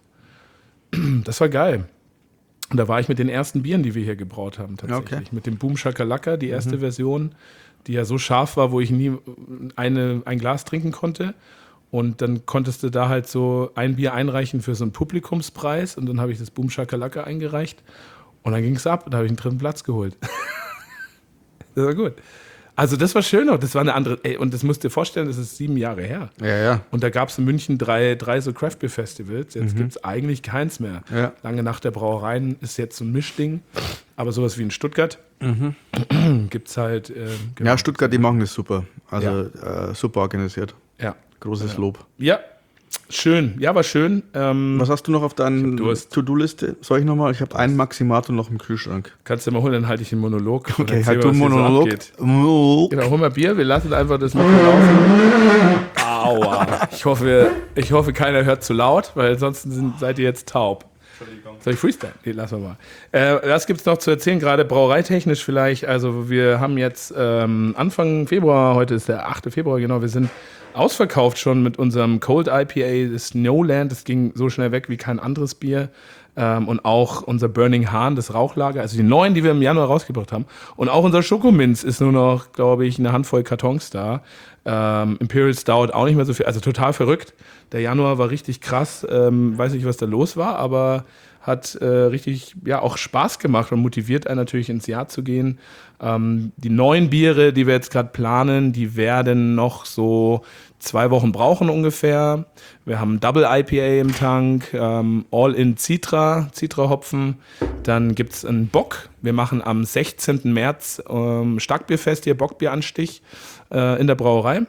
Das war geil. Und da war ich mit den ersten Bieren, die wir hier gebraut haben, tatsächlich. Okay. Mit dem Boom Shakalaka, die erste Version, die ja so scharf war, wo ich nie ein Glas trinken konnte. Und dann konntest du da halt so ein Bier einreichen für so einen Publikumspreis. Und dann habe ich das Boom Shakalaka eingereicht. Und dann ging es ab. Da habe ich einen 3. Platz geholt. Das war gut. Also das war schön, das war eine andere, und das musst du dir vorstellen, das ist 7 Jahre her. Ja. Und da gab es in München drei so Craft Beer Festivals, jetzt gibt es eigentlich keins mehr. Ja. Lange Nacht der Brauereien ist jetzt so ein Mischding, aber sowas wie in Stuttgart gibt es halt. Ja, Stuttgart, die machen das super. Also super organisiert. Ja. Großes Lob. Ja, schön. Ja, war schön. Was hast du noch auf deiner Durst. To-Do-Liste? Soll ich nochmal? Ich habe einen Maximator noch im Kühlschrank. Kannst du mal holen, dann halte ich einen Monolog. und Okay, erzähl, halt du was hier so Monolog. abgeht. Genau, hol mal Bier, wir lassen einfach das Mikro laufen. Aua. Ich hoffe, keiner hört zu laut, weil sonst seid ihr jetzt taub. Soll ich Freestyle? Nee, lassen wir mal. Was gibt es noch zu erzählen, gerade brauereitechnisch vielleicht? Also wir haben jetzt Anfang Februar, heute ist der 8. Februar, genau, wir sind ausverkauft schon mit unserem Cold IPA, das Snowland, das ging so schnell weg wie kein anderes Bier. Und auch unser Burning Hahn, das Rauchlager, also die neuen, die wir im Januar rausgebracht haben. Und auch unser Schokominz ist nur noch, glaube ich, eine Handvoll Kartons da. Imperial Stout auch nicht mehr so viel, also total verrückt. Der Januar war richtig krass, weiß nicht, was da los war, aber hat richtig auch Spaß gemacht und motiviert einen natürlich ins Jahr zu gehen. Die neuen Biere, die wir jetzt gerade planen, die werden noch so 2 Wochen brauchen ungefähr. Wir haben Double IPA im Tank, All-in Citra-Hopfen. Dann gibt es einen Bock. Wir machen am 16. März Starkbierfest hier, Bockbieranstich in der Brauerei.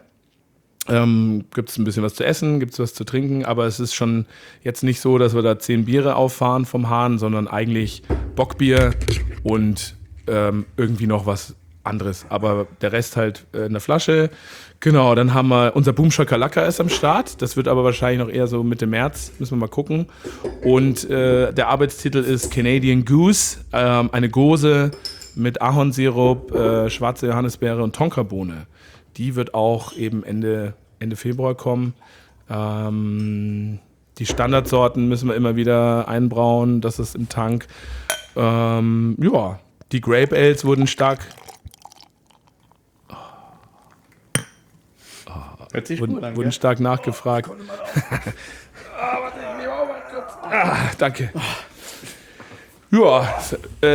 Gibt es ein bisschen was zu essen, gibt es was zu trinken, aber es ist schon jetzt nicht so, dass wir da 10 Biere auffahren vom Hahn, sondern eigentlich Bockbier und irgendwie noch was anderes. Aber der Rest halt in der Flasche. Genau, dann haben wir unser Boom Shakalaka ist am Start. Das wird aber wahrscheinlich noch eher so Mitte März, müssen wir mal gucken. Und der Arbeitstitel ist Canadian Goose, eine Gose mit Ahornsirup, schwarze Johannisbeere und Tonkabohne. Die wird auch eben Ende Februar kommen. Die Standardsorten müssen wir immer wieder einbrauen. Das ist im Tank. Die Grape Ales wurden stark. Wurden stark nachgefragt. Danke. Ja.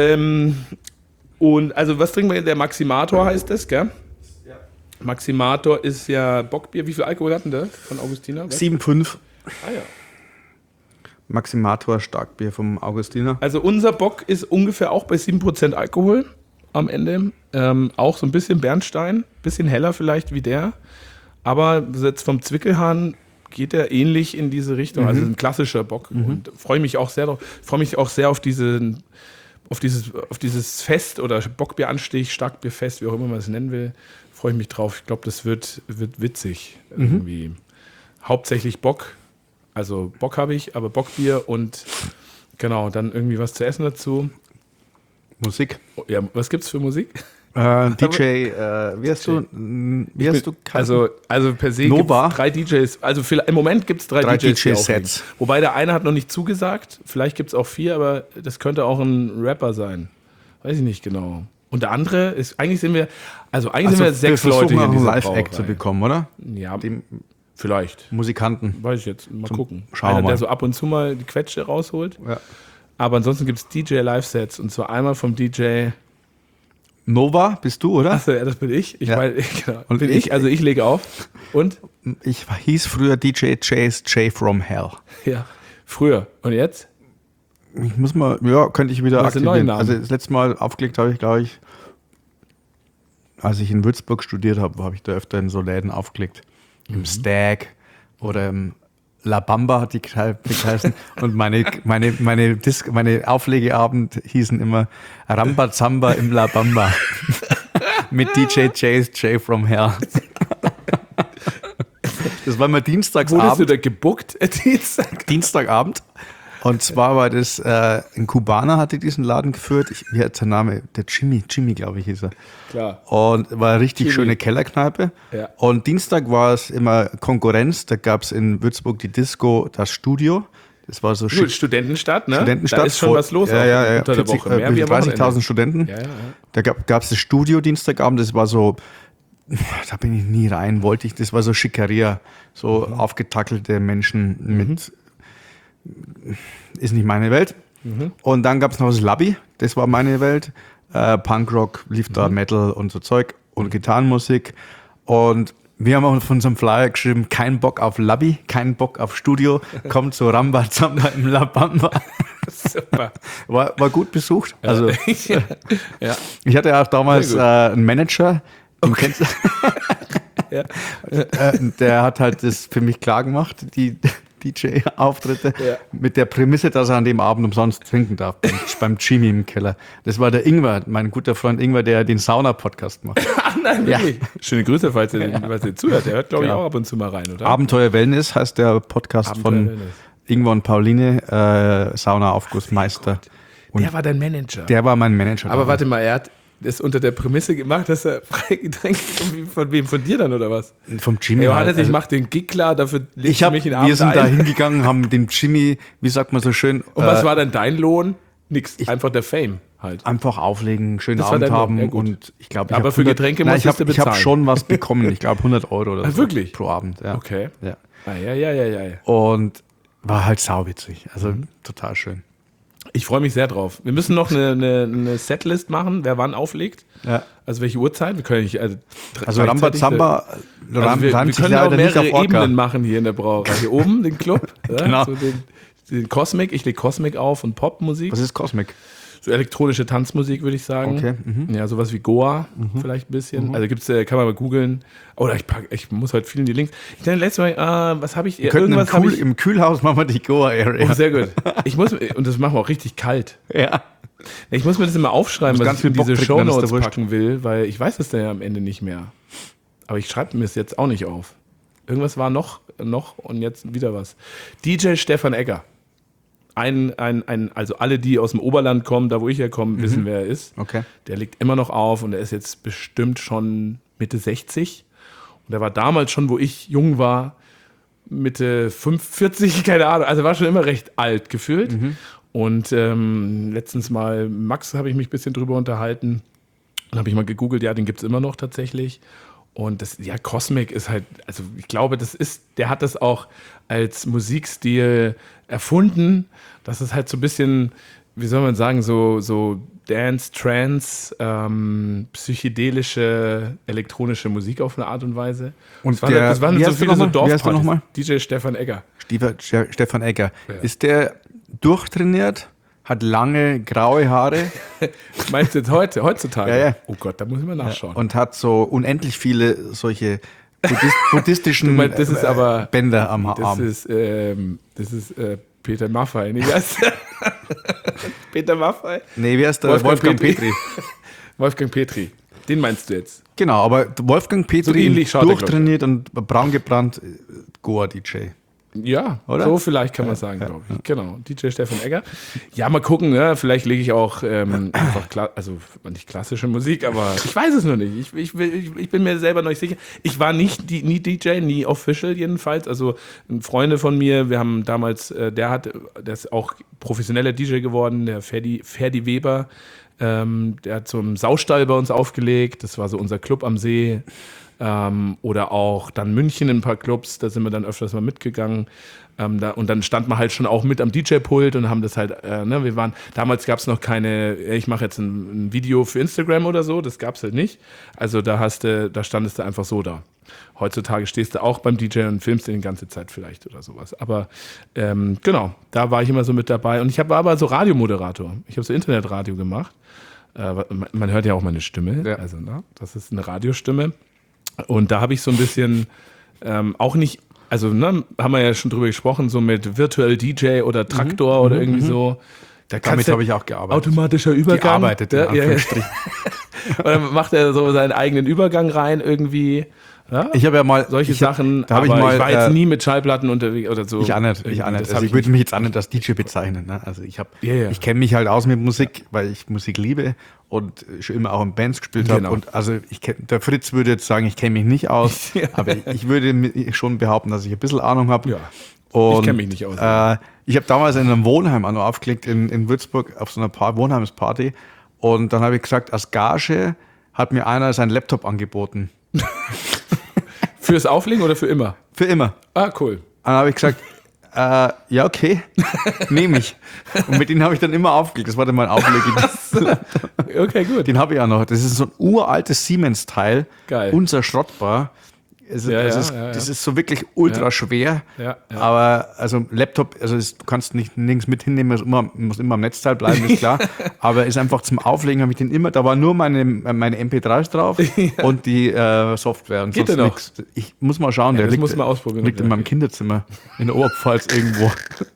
Und also was trinken wir? Der Maximator heißt das, gell? Maximator ist ja Bockbier. Wie viel Alkohol hatten der von Augustiner? 7,5. Ah ja. Maximator Starkbier vom Augustiner. Also unser Bock ist ungefähr auch bei 7% Alkohol am Ende. Auch so ein bisschen Bernstein, bisschen heller vielleicht wie der. Aber jetzt vom Zwickelhahn geht er ähnlich in diese Richtung. Also ein klassischer Bock. Und freue mich auch sehr auf dieses Fest oder Bockbieranstich, Starkbierfest, wie auch immer man es nennen will. Freue ich mich drauf. Ich glaube, das wird witzig. Irgendwie. Hauptsächlich Bock. Also Bock habe ich, aber Bockbier und genau, dann irgendwie was zu essen dazu. Musik. Ja, was gibt's für Musik? DJ, wie hast du? Also per se Nova. Gibt's 3 DJs. Also im Moment gibt es 3 DJs. DJ-Sets. Wobei der eine hat noch nicht zugesagt. Vielleicht gibt es auch 4, aber das könnte auch ein Rapper sein. Weiß ich nicht genau. Und der andere ist, eigentlich sind wir 6 Leute hier in dieser Live-Act zu bekommen, oder? Ja, Die vielleicht. Musikanten. Weiß ich jetzt. Mal gucken. Schauen wir Einer, mal. der so ab und zu mal die Quetsche rausholt. Ja. Aber ansonsten gibt es DJ-Live-Sets. Und zwar einmal vom DJ... Nova, bist du, oder? Achso, ja, das bin ich. Ja. Genau. Und Bin ich, also ich lege auf. Und? Ich hieß früher DJ J from Hell. Ja, früher. Und jetzt? Ich muss mal, könnte ich wieder Was ist der neue aktivieren. Name? Also das letzte Mal aufgelegt habe ich, glaube ich, als ich in Würzburg studiert habe, habe ich da öfter in so Läden aufgelegt. Im Stag oder im La Bamba hat die geheißen. Und meine Auflegeabend hießen immer Rambazamba im La Bamba. Mit DJ J from Hell. Das war mal Wurdest du Dienstagsabend. da gebuckt, Dienstagabend. Und zwar war das, ein Kubaner hatte diesen Laden geführt. Wie hat der Name? Der Jimmy, glaube ich, hieß er. Klar. Und war eine richtig Jimmy. schöne Kellerkneipe. Ja. Und Dienstag war es immer Konkurrenz. Da gab es in Würzburg die Disco, das Studio. Das war so Gut, Studentenstadt, ne? Studentenstadt. Da ist schon was los Ja. unter der Woche. Mehr wie am 30.000 Wochenende. Studenten. Ja. Da gab es das Studio Dienstagabend. Das war so, da bin ich nie rein, wollte ich. Das war so Schickeria. So aufgetackelte Menschen mit, ist nicht meine Welt. Und dann gab es noch das Labby. Das war meine Welt. Punkrock, lief da, Metal und so Zeug. und Gitarrenmusik. Und wir haben auch von unserem Flyer geschrieben, kein Bock auf Labby, kein Bock auf Studio, kommt zu Rambazamba im La Bamba. Super. War gut besucht. Also, Ja. ich hatte ja auch damals einen Manager, den kennst du. Ja. Der hat halt das für mich klar gemacht, die DJ-Auftritte, mit der Prämisse, dass er an dem Abend umsonst trinken darf, beim Jimmy im Keller. Das war der Ingwer, mein guter Freund Ingwer, der den Sauna-Podcast macht. Ach nein, wirklich. Schöne Grüße, falls ihr zuhört. Der hört, glaube ich, Genau. auch ab und zu mal rein, oder? Abenteuer Wellness heißt der Podcast Abenteuer von Wellness. Ingwer und Pauline, Sauna-Aufgussmeister. Und Der war dein Manager. der war mein Manager. Aber damals. warte mal, er hat das unter der Prämisse gemacht, dass er freie Getränke von wem? Von dir dann, oder was? Vom Jimmy. Hey, Johannes, halt. ich mach den Gig klar, dafür legst Ich hab, du mich in den Abend wir sind da ein. hingegangen, haben dem Jimmy, wie sagt man so schön, Und was war dann dein Lohn? Nix, einfach der Fame halt. einfach auflegen, schönen Das war Abend dein Lohn, haben ja gut. und ich glaube, Aber für Getränke musstest du ich habe bezahlen. schon was bekommen, ich glaube 100 Euro oder Ah, so wirklich? pro Abend. Ja. Okay. Ja. Ja. Und war halt sauwitzig, also total schön. Ich freue mich sehr drauf. Wir müssen noch eine Setlist machen, wer wann auflegt. Ja. Also welche Uhrzeit? Wir können nicht, Also gleichzeitig- Rambazamba Also wir reimt sich können auch leider nicht mehrere auf Orca. Ebenen machen hier in der Brauerei. Hier oben den Club, ja, Genau. so den Cosmic. Ich lege Cosmic auf und Popmusik. Was ist Cosmic? So elektronische Tanzmusik, würde ich sagen. Okay, Ja, sowas wie Goa vielleicht ein bisschen. Also gibt's, kann man mal googeln. Oder ich muss heute vielen die Links. Ich dachte letztes Mal, was habe ich? Wir könnten Irgendwas habe ich. im Kühlhaus machen wir die Goa-Area. Oh, sehr gut. Und das machen wir auch richtig kalt. Ja. Ich muss mir das immer aufschreiben, Du musst was ganz ich in viel Bock diese trinken, dann ist Shownotes der wurscht. packen will, weil ich weiß es dann ja am Ende nicht mehr. Aber ich schreibe mir es jetzt auch nicht auf. Irgendwas war noch und jetzt wieder was. DJ Stefan Egger. Also alle, die aus dem Oberland kommen, da wo ich herkomme, wissen, wer er ist. Okay. Der liegt immer noch auf und er ist jetzt bestimmt schon Mitte 60. Und er war damals schon, wo ich jung war, Mitte 45, keine Ahnung. Also war schon immer recht alt gefühlt. Und letztens mal, Max, habe ich mich ein bisschen drüber unterhalten. Dann habe ich mal gegoogelt, ja, den gibt es immer noch tatsächlich. Und das, ja, Cosmic ist halt, also ich glaube, der hat das auch als Musikstil erfunden. Das ist halt so ein bisschen, wie soll man sagen, so Dance, Trance, psychedelische, elektronische Musik auf eine Art und Weise. Und das waren wie so heißt der viele so nochmal? Wie heißt der Dorfpartys. nochmal? DJ Stefan Egger. Stefan Egger. Ja. Ist der durchtrainiert? Hat lange graue Haare Meinst du jetzt heutzutage? Ja. Oh Gott, da muss ich mal nachschauen. und hat so unendlich viele solche buddhistischen Du meinst, das ist aber- Bänder am Das Arm. ist Peter Maffay, nicht? Peter Maffay? Nee, wie heißt der? Wolfgang Wolfgang Petri. Petri. Wolfgang Petri. Den meinst du jetzt? Genau, aber Wolfgang Petri So ähnlich schaut er, durchtrainiert und braun gebrannt, Goa-DJ. Ja, Oder? so vielleicht kann man sagen, glaube ich. Genau, DJ Stefan Egger. Ja, mal gucken, ne? Vielleicht lege ich auch einfach, also nicht klassische Musik, aber ich weiß es noch nicht. Ich bin mir selber noch nicht sicher. Ich war nie DJ, nie official jedenfalls. Also Freunde von mir, wir haben damals, der ist auch professioneller DJ geworden, der Ferdi Weber. Der hat so einen Saustall bei uns aufgelegt. Das war so unser Club am See. Oder auch dann München in ein paar Clubs, da sind wir dann öfters mal mitgegangen. Und dann stand man halt schon auch mit am DJ-Pult und haben das halt, damals gab es noch keine, ich mache jetzt ein Video für Instagram oder so, das gab es halt nicht. Also da standest du einfach so da. Heutzutage stehst du auch beim DJ und filmst den die ganze Zeit vielleicht oder sowas. Aber genau, da war ich immer so mit dabei. Und ich war aber so Radiomoderator. Ich habe so Internetradio gemacht. Man hört ja auch meine Stimme. Ja. Also, das ist eine Radiostimme. Und da habe ich so ein bisschen auch nicht, also haben wir ja schon drüber gesprochen, so mit Virtual DJ oder Traktor oder irgendwie so. Damit habe ich auch gearbeitet. Automatischer Übergang. Gearbeitet, in Ja. Anführungsstrichen. Und dann macht er so seinen eigenen Übergang rein irgendwie. Ja? Ich habe ja mal Solche Sachen, da hab aber ich mal, ich war jetzt nie mit Schallplatten unterwegs oder so. Ich auch nicht. Irgendwie, das Also hab ich würde mich jetzt auch nicht als DJ bezeichnen. Ne? Also ich kenne mich halt aus mit Musik, weil ich Musik liebe und schon immer auch in Bands gespielt habe. Genau. Und also der Fritz würde jetzt sagen, ich kenne mich nicht aus, Ja. aber ich würde schon behaupten, dass ich ein bisschen Ahnung habe. Ja. Und, Ich kenn mich nicht aus. Ich habe damals in einem Wohnheim auch noch aufgelegt in Würzburg auf so einer Wohnheimsparty. Und dann habe ich gesagt, als Gage hat mir einer seinen Laptop angeboten. Fürs Auflegen oder für immer? Für immer. Ah, cool. Dann habe ich gesagt, Ja, okay, nehme ich. Und mit denen habe ich dann immer aufgelegt. Das war dann mein Aufleg. Okay, gut. Den habe ich auch noch. Das ist so ein uraltes Siemens-Teil, Geil. unzerschrottbar. Das ist so wirklich ultra schwer. Ja. Aber also Laptop, du kannst nirgends mit hinnehmen, muss immer am Netzteil bleiben, ist klar. Aber ist einfach zum Auflegen, habe ich den immer, da war nur meine MP3s drauf und die Software und Geht sonst der noch? nichts. Ich muss mal schauen, der das muss man ausprobieren. liegt in meinem Kinderzimmer in der Oberpfalz irgendwo.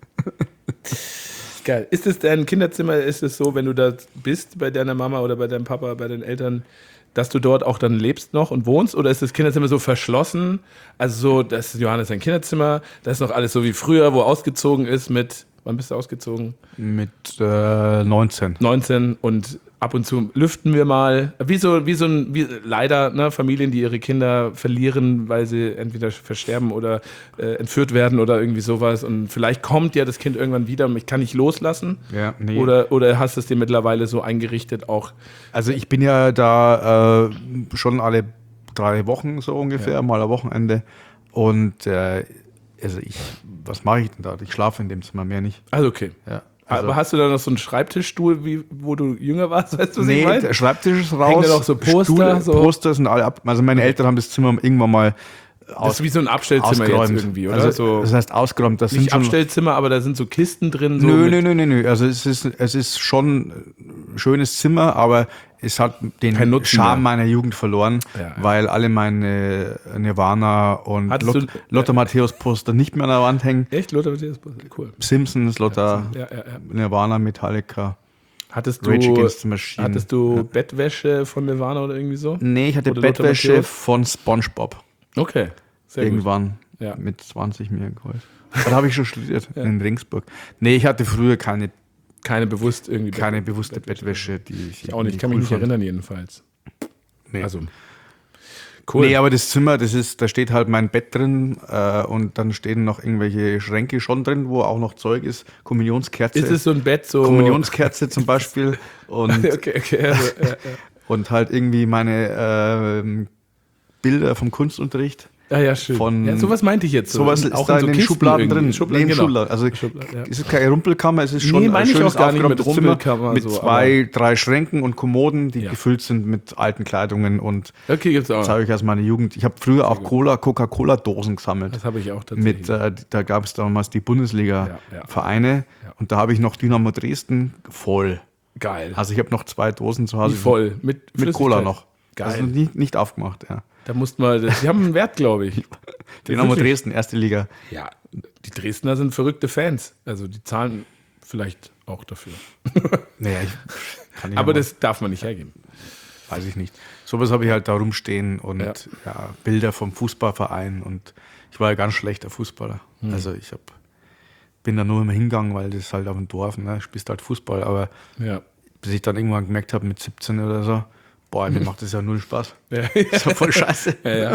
Geil. Ist es dein Kinderzimmer, ist es so, wenn du da bist bei deiner Mama oder bei deinem Papa, bei den Eltern, dass du dort auch dann lebst noch und wohnst? Oder ist das Kinderzimmer so verschlossen? Also so, das ist Johannes sein Kinderzimmer, das ist noch alles so wie früher, wo ausgezogen ist mit, wann bist du ausgezogen? Mit 19. 19 und ab und zu lüften wir mal. Wie leider, ne, Familien, die ihre Kinder verlieren, weil sie entweder versterben oder entführt werden oder irgendwie sowas. Und vielleicht kommt ja das Kind irgendwann wieder und ich kann nicht loslassen. Ja, nee. Oder hast du es dir mittlerweile so eingerichtet auch? Also ich bin ja da schon alle 3 Wochen so ungefähr, mal am Wochenende. Und was mache ich denn da? Ich schlafe in dem Zimmer, mehr nicht. Also okay. Ja. Aber hast du da noch so einen Schreibtischstuhl, wo du jünger warst? Weißt du, was ich meine? Der Schreibtisch ist raus. Hängen da noch so Poster? Poster sind alle ab. Also meine Eltern haben das Zimmer irgendwann mal das ist wie so ein Abstellzimmer ausgeräumt. jetzt irgendwie, oder? Also, das heißt ausgeräumt. Das nicht sind schon, Abstellzimmer, aber da sind so Kisten drin. So Nö. Also es ist schon ein schönes Zimmer, aber es hat den Charme meiner Jugend verloren, weil alle meine Nirvana und Lothar Matthäus Poster nicht mehr an der Wand hängen. Echt? Lothar Matthäus Poster? Cool. Simpsons, Lothar, Nirvana, Metallica. Hattest Rage Against the Machine. Hattest du Bettwäsche von Nirvana oder irgendwie so? Nee, ich hatte Oder Bettwäsche von SpongeBob. Okay, sehr Irgendwann mit 20 mir geholt. Da habe ich schon studiert in Ringsburg. Nee, ich hatte früher keine bewusste Bettwäsche, die ich auch nicht. Ich kann mich nicht erinnern jedenfalls. Nee. Also, cool. Nee, aber das Zimmer, da steht halt mein Bett drin und dann stehen noch irgendwelche Schränke schon drin, wo auch noch Zeug ist. Kommunionskerze. Ist es so ein Bett so? Kommunionskerze zum Beispiel. Und, okay. und halt irgendwie meine Bilder vom Kunstunterricht. Ja, schön. Sowas meinte ich jetzt. Sowas ist auch da in den Schubladen drin. Schubladen. Also es ist keine Rumpelkammer, es ist schon ein schönes aufgeräumtes Zimmer mit 2, 3 Schränken und Kommoden, die gefüllt sind mit alten Kleidungen und gibt's auch. Das habe ich aus meiner Jugend. Ich habe früher auch Coca-Cola-Dosen gesammelt. Das habe ich auch tatsächlich. Da gab es damals die Bundesliga-Vereine und da habe ich noch Dynamo Dresden voll. Geil. Also ich habe noch 2 Dosen zu Hause. Wie voll? Mit Cola noch. Geil. Also nicht aufgemacht, ja. Da mussten wir, die haben einen Wert, glaube ich. Dynamo Dresden, erste Liga. Ja, die Dresdner sind verrückte Fans. Also die zahlen vielleicht auch dafür. Naja, aber das darf man nicht hergeben. Weiß ich nicht. Sowas habe ich halt da rumstehen und Bilder vom Fußballverein und ich war ja ganz schlechter Fußballer. Also ich bin da nur immer hingegangen, weil das halt auf dem Dorf, ne, spielst halt Fußball, aber bis ich dann irgendwann gemerkt habe mit 17 oder so, boah, mir macht das ja null Spaß. Das ist ja voll scheiße.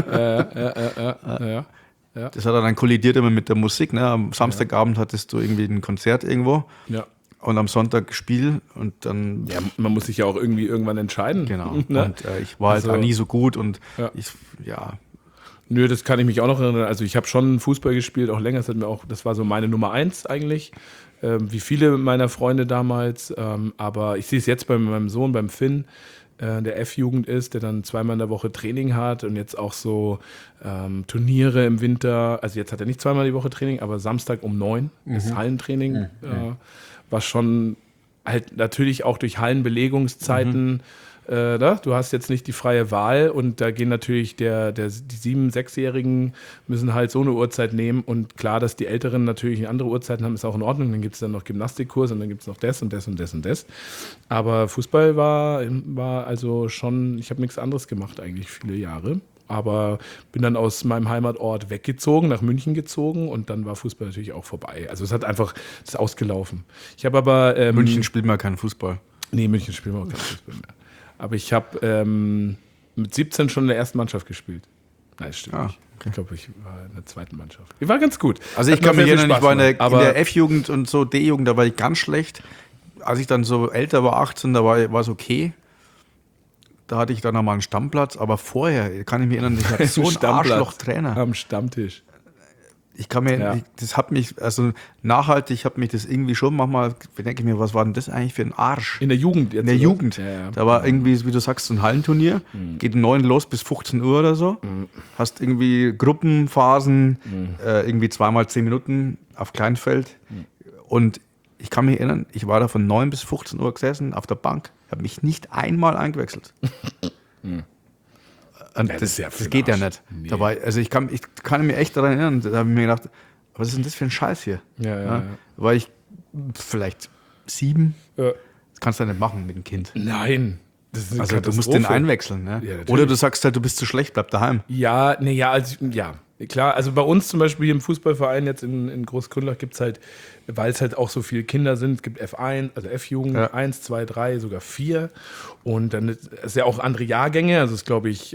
Ja. Das hat dann kollidiert immer mit der Musik. Ne? Am Samstagabend hattest du irgendwie ein Konzert irgendwo und am Sonntag Spiel und dann... Ja, man muss sich ja auch irgendwie irgendwann entscheiden. Genau. Ne? Und ich war halt auch nie so gut und Nö, das kann ich mich auch noch erinnern. Also ich habe schon Fußball gespielt, auch länger. Das war so meine Nummer 1 eigentlich, wie viele meiner Freunde damals. Aber ich sehe es jetzt bei meinem Sohn, beim Finn, der F-Jugend ist, der dann 2-mal in der Woche Training hat und jetzt auch so Turniere im Winter. Also jetzt hat er nicht 2-mal die Woche Training, aber Samstag um 9 ist Hallentraining, was schon halt natürlich auch durch Hallenbelegungszeiten, du hast jetzt nicht die freie Wahl und da gehen natürlich die 7-, 6-Jährigen müssen halt so eine Uhrzeit nehmen und klar, dass die Älteren natürlich andere Uhrzeiten haben, ist auch in Ordnung. Dann gibt es dann noch Gymnastikkurs und dann gibt es noch das und das und das und das. Aber Fußball war also schon, ich habe nichts anderes gemacht eigentlich viele Jahre. Aber bin dann aus meinem Heimatort weggezogen, nach München gezogen und dann war Fußball natürlich auch vorbei. Also es ist ausgelaufen. Ich habe aber... München spielt mal keinen Fußball. Nee, München spielt mal auch keinen Fußball mehr. Aber ich habe mit 17 schon in der ersten Mannschaft gespielt. Nein, das stimmt nicht. Okay. Ich glaube, ich war in der zweiten Mannschaft. Ich war ganz gut. Also ich kann mich erinnern, ich war in der F-Jugend und so D-Jugend, da war ich ganz schlecht. Als ich dann so älter war, 18, da war es okay. Da hatte ich dann nochmal einen Stammplatz, aber vorher kann ich mich erinnern, ich hatte so einen Arschloch-Trainer. Am Stammtisch. das hat mich, also nachhaltig hat mich das irgendwie schon manchmal, denke ich mir, was war denn das eigentlich für ein Arsch? In der Jugend jetzt. In der Jugend. Ja. Da war irgendwie, wie du sagst, so ein Hallenturnier, geht 9 los bis 15 Uhr oder so. Hast irgendwie Gruppenphasen, irgendwie 2x 10 Minuten auf Kleinfeld. Und ich kann mich erinnern, ich war da von 9 bis 15 Uhr gesessen auf der Bank, habe mich nicht einmal eingewechselt. Und das geht ja nicht. Nee. Dabei, also ich kann mich echt daran erinnern, da habe ich mir gedacht, was ist denn das für ein Scheiß hier? Ja. War ich vielleicht 7? Ja. Das kannst du ja nicht machen mit dem Kind. Nein. Das ist eine Also du musst Katastrophe. den einwechseln. Ne? Ja, natürlich. Oder du sagst halt, du bist zu schlecht, bleib daheim. Ja, klar. Also bei uns zum Beispiel im Fußballverein jetzt in Großkundlach gibt es halt, weil es halt auch so viele Kinder sind, gibt F1, also F-Jugend, 1, 2, 3, sogar 4. Und dann ist ja auch andere Jahrgänge, also ist glaube ich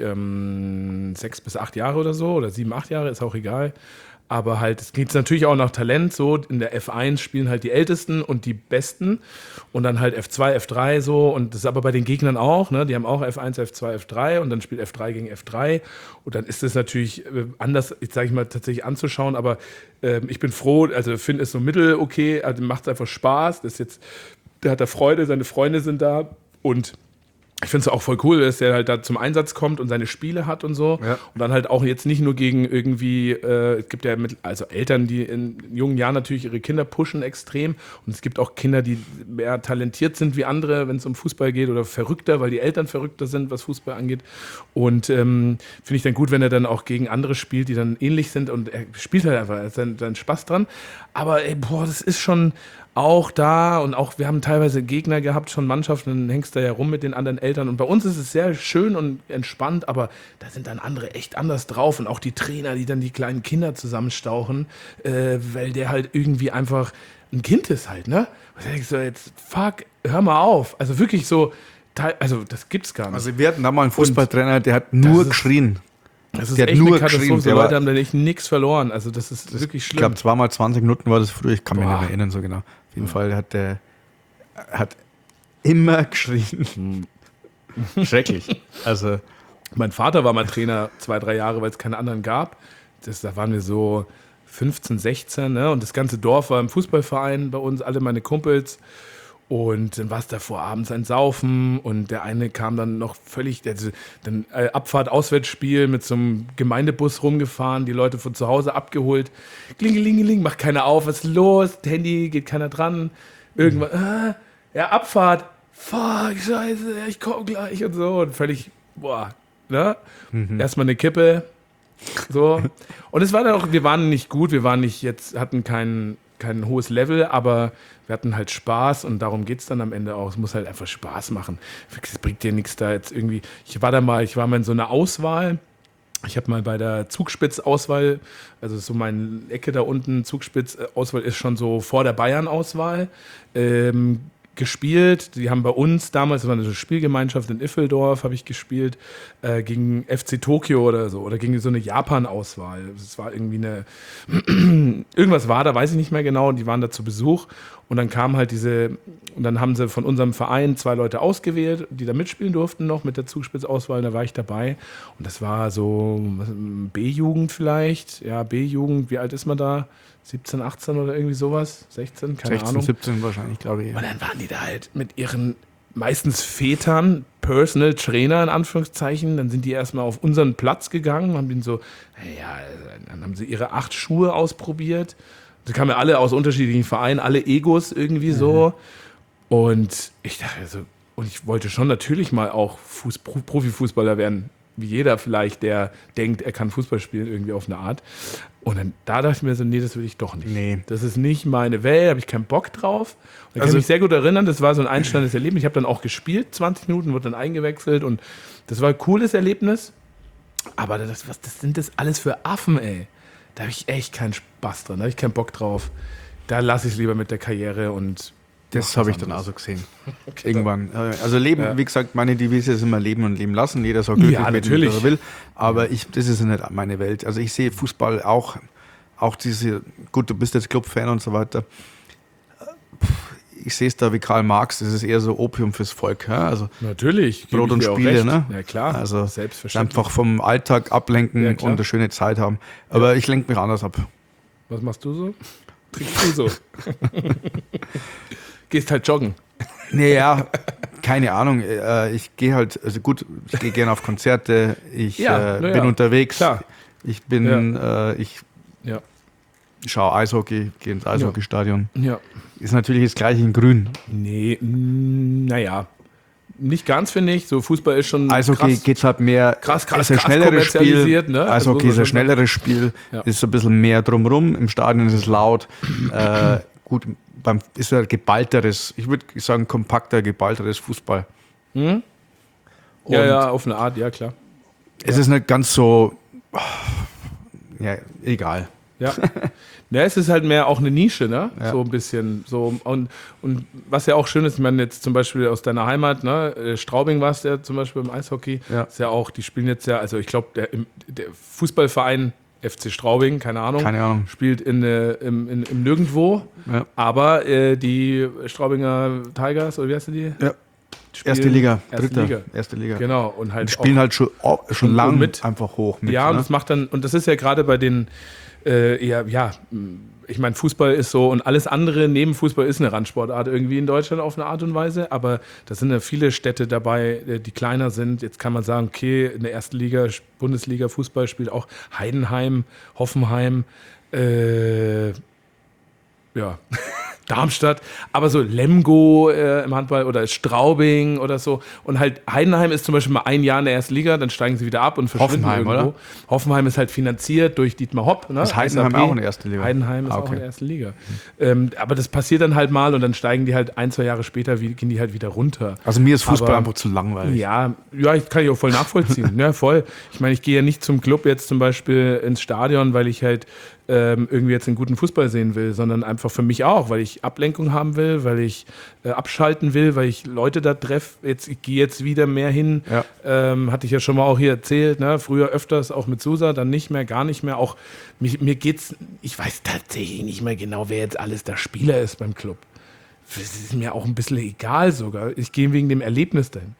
6 bis 8 Jahre oder so, oder 7, 8 Jahre, ist auch egal. Aber halt, es geht natürlich auch nach Talent so. In der F1 spielen halt die Ältesten und die Besten. Und dann halt F2, F3 so. Und das ist aber bei den Gegnern auch. Ne? Die haben auch F1, F2, F3. Und dann spielt F3 gegen F3. Und dann ist es natürlich anders, jetzt sage ich mal, tatsächlich anzuschauen. Aber ich bin froh, also finde es so mittel okay. Also macht es einfach Spaß. Das ist jetzt, der hat da Freude, seine Freunde sind da. Und ich finde es auch voll cool, dass er halt da zum Einsatz kommt und seine Spiele hat und so. Ja. Und dann halt auch jetzt nicht nur gegen irgendwie, es gibt ja also Eltern, die in jungen Jahren natürlich ihre Kinder pushen extrem. Und es gibt auch Kinder, die mehr talentiert sind wie andere, wenn es um Fußball geht oder verrückter, weil die Eltern verrückter sind, was Fußball angeht. Und finde ich dann gut, wenn er dann auch gegen andere spielt, die dann ähnlich sind. Und er spielt halt einfach, er hat seinen Spaß dran. Aber das ist schon auch da und auch, wir haben teilweise Gegner gehabt, schon Mannschaften, dann hängst du ja rum mit den anderen Eltern und bei uns ist es sehr schön und entspannt, aber da sind dann andere echt anders drauf und auch die Trainer, die dann die kleinen Kinder zusammenstauchen, weil der halt irgendwie einfach ein Kind ist halt, ne? Und da denkst du jetzt, fuck, hör mal auf, also wirklich so, also das gibt's gar nicht. Also wir hatten da mal einen Fußballtrainer, der hat nur geschrien. Das ist der echt nur eine Katastrophe. geschrien. Die Leute haben da echt nichts verloren. Also das ist wirklich schlimm. Ich glaube, 2x20 Minuten war das früher. Ich kann mich nicht erinnern so genau. Auf jeden Fall hat immer geschrien. Schrecklich. Also mein Vater war mal Trainer 2-3 Jahre, weil es keine anderen gab. Da waren wir so 15, 16. Ne? Und das ganze Dorf war im Fußballverein bei uns, alle meine Kumpels. Und dann war es davor abends ein Saufen und der eine kam dann noch völlig, dann Abfahrt, Auswärtsspiel mit so einem Gemeindebus rumgefahren, die Leute von zu Hause abgeholt. Klingelingeling, macht keiner auf, was ist los? Handy, geht keiner dran. Irgendwann, Abfahrt, fuck, scheiße, ich komme gleich und so. Und völlig, ne? Erstmal eine Kippe, so. Und es war dann auch, wir waren nicht gut, hatten kein hohes Level, aber wir hatten halt Spaß und darum geht es dann am Ende auch. Es muss halt einfach Spaß machen. Es bringt dir nichts da jetzt irgendwie. Ich war mal in so einer Auswahl. Ich habe mal bei der Zugspitz-Auswahl, also so meine Ecke da unten, Zugspitz-Auswahl ist schon so vor der Bayern-Auswahl, gespielt. Die haben bei uns damals, das war eine Spielgemeinschaft in Iffeldorf, habe ich gespielt, gegen FC Tokio oder so, oder gegen so eine Japan-Auswahl. Es war irgendwie irgendwas war da, weiß ich nicht mehr genau, und die waren da zu Besuch und dann kam halt und dann haben sie von unserem Verein 2 Leute ausgewählt, die da mitspielen durften noch mit der Zugspitzauswahl, da war ich dabei und das war so B-Jugend vielleicht, ja, B-Jugend, wie alt ist man da? 17, 18 oder irgendwie sowas, 16, keine 16, Ahnung. 17 wahrscheinlich, glaube ich. Und dann waren die da halt mit ihren meistens Vätern, Personal Trainer in Anführungszeichen, dann sind die erstmal auf unseren Platz gegangen, haben den so, dann haben sie ihre 8 Schuhe ausprobiert. Die kamen ja alle aus unterschiedlichen Vereinen, alle Egos irgendwie so. Und ich dachte und ich wollte schon natürlich mal auch Profifußballer werden, wie jeder vielleicht, der denkt, er kann Fußball spielen, irgendwie auf eine Art. Und dann da dachte ich mir so, nee, das will ich doch nicht. Nee. Das ist nicht meine Welt, da habe ich keinen Bock drauf. Und ich kann mich sehr gut erinnern, das war so ein einschneidendes Erlebnis. Ich habe dann auch gespielt, 20 Minuten, wurde dann eingewechselt und das war ein cooles Erlebnis. Aber was sind das alles für Affen, ey? Da habe ich echt keinen Spaß dran, da habe ich keinen Bock drauf. Da lasse ich es lieber mit der Karriere und das habe ich dann auch so gesehen. Okay, irgendwann. Also Leben, wie gesagt, meine Devise ist immer leben und leben lassen. Jeder soll glücklich mit dem, was er will. Aber das ist nicht meine Welt. Also ich sehe Fußball auch diese, gut, du bist jetzt Clubfan und so weiter. Ich sehe es da wie Karl Marx, das ist eher so Opium fürs Volk. Ja? Also natürlich. Brot und Spiele, ne? Ja klar, also selbstverständlich. Einfach vom Alltag ablenken und eine schöne Zeit haben. Aber ich lenke mich anders ab. Was machst du so? Trinkst du so? Gehst halt joggen. Naja, keine Ahnung. Ich gehe halt, also gut, ich gehe gerne auf Konzerte, ich bin unterwegs, klar. ich bin, ich Ja. schaue Eishockey, gehe ins Eishockeystadion. Ja. Ist natürlich das gleiche in Grün. Nee, naja. Nicht ganz, finde ich. So Fußball ist schon Eishockey geht es halt mehr, krass ist ein schnelleres Spiel. kommerzialisiert, ne? Eishockey ist ein schnelleres Spiel, ist ein bisschen mehr drumrum. Im Stadion ist es laut. Gut, ist ein geballteres, ich würde sagen kompakter, geballteres Fußball. Ja, auf eine Art, ja klar. Es ist nicht ganz so, ja, egal. Ja. Ja, es ist halt mehr auch eine Nische, ne? Ja. So ein bisschen. So, und was ja auch schön ist, ich meine, jetzt zum Beispiel aus deiner Heimat, ne? Straubing war es ja zum Beispiel im Eishockey. Ja. Ist ja auch, die spielen jetzt ja, also ich glaube, der Fußballverein FC Straubing, keine Ahnung, spielt im Nirgendwo. Ja. Aber die Straubinger Tigers, oder wie heißt die? Ja. Spielen Erste Liga. Genau. Und halt Die spielen halt schon lang mit. einfach hoch mit. Ja, und ne? das macht dann, und das ist ja gerade bei den, ich meine, Fußball ist so und alles andere neben Fußball ist eine Randsportart irgendwie in Deutschland auf eine Art und Weise, aber da sind ja viele Städte dabei, die kleiner sind. Jetzt kann man sagen, okay, in der ersten Liga, Bundesliga Fußball spielt auch Heidenheim, Hoffenheim, Darmstadt, aber so Lemgo im Handball oder Straubing oder so. Und halt Heidenheim ist zum Beispiel mal ein Jahr in der ersten Liga, dann steigen sie wieder ab und verschwinden Hoffenheim, irgendwo. oder? Hoffenheim ist halt finanziert durch Dietmar Hopp. Ne? Ist Heidenheim SAP. auch in der ersten Liga? Heidenheim ist auch in der ersten Liga. Aber das passiert dann halt mal und dann steigen die halt 1-2 Jahre später, gehen die halt wieder runter. Also mir ist Fußball Aber, einfach zu langweilig. Ja, ich kann ich auch voll nachvollziehen. Ja, voll. Ich meine, ich gehe ja nicht zum Club jetzt zum Beispiel ins Stadion, weil ich halt irgendwie jetzt einen guten Fußball sehen will, sondern einfach für mich auch, weil ich Ablenkung haben will, weil ich abschalten will, weil ich Leute da treffe. Ich gehe jetzt wieder mehr hin. Ja. Hatte ich ja schon mal auch hier erzählt, ne? Früher öfters auch mit Susa, dann nicht mehr, gar nicht mehr. Auch mir geht's, ich weiß tatsächlich nicht mehr genau, wer jetzt alles der Spieler ist beim Club. Das ist mir auch ein bisschen egal sogar. Ich gehe wegen dem Erlebnis dahin.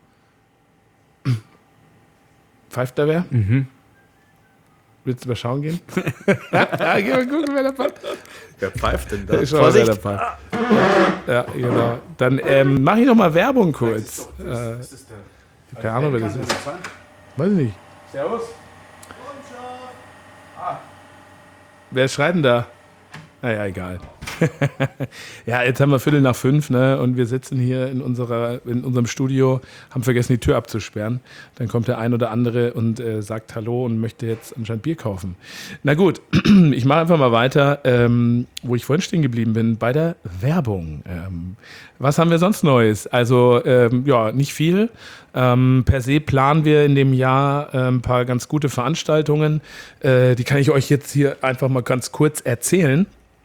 Pfeift da wer? Willst du mal schauen gehen? Ja, geh mal gucken, wer da pfeift. Wer pfeift denn da? Schau mal, wer da pfeift. Ja, genau. Dann mache ich noch mal Werbung kurz. Keine Ahnung, wer das ist. Weiß ich nicht. Servus. Wer schreit denn da? Naja, egal. Ja, jetzt haben wir 4:45, ne? Und wir sitzen hier in unserem Studio, haben vergessen, die Tür abzusperren. Dann kommt der ein oder andere und sagt Hallo und möchte jetzt anscheinend Bier kaufen. Na gut, ich mache einfach mal weiter, wo ich vorhin stehen geblieben bin, bei der Werbung. Was haben wir sonst Neues? Also, nicht viel. Per se planen wir in dem Jahr ein paar ganz gute Veranstaltungen. Die kann ich euch jetzt hier einfach mal ganz kurz erzählen.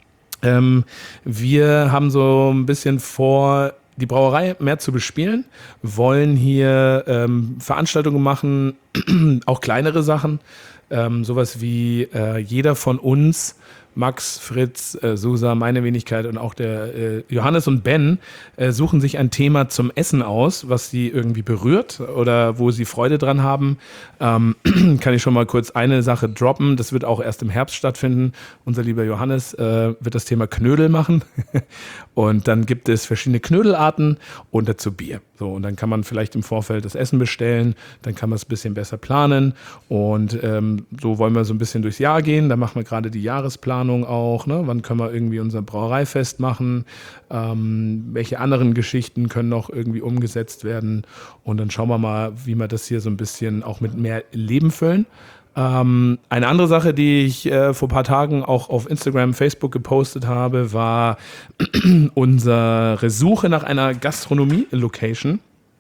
Wir haben so ein bisschen vor, die Brauerei mehr zu bespielen, wollen hier Veranstaltungen machen, auch kleinere Sachen, sowas wie jeder von uns, Max, Fritz, Susa, meine Wenigkeit und auch der Johannes und Ben suchen sich ein Thema zum Essen aus, was sie irgendwie berührt oder wo sie Freude dran haben. Kann ich schon mal kurz eine Sache droppen. Das wird auch erst im Herbst stattfinden. Unser lieber Johannes wird das Thema Knödel machen. Und dann gibt es verschiedene Knödelarten und dazu Bier. So, und dann kann man vielleicht im Vorfeld das Essen bestellen, dann kann man es ein bisschen besser planen. Und so wollen wir so ein bisschen durchs Jahr gehen. Da machen wir gerade die Jahresplanung auch. Ne? Wann können wir irgendwie unser Brauereifest machen? Welche anderen Geschichten können noch irgendwie umgesetzt werden? Und dann schauen wir mal, wie wir das hier so ein bisschen auch mit mehr Leben füllen. Eine andere Sache, die ich vor ein paar Tagen auch auf Instagram, Facebook gepostet habe, war unsere Suche nach einer Gastronomie-Location.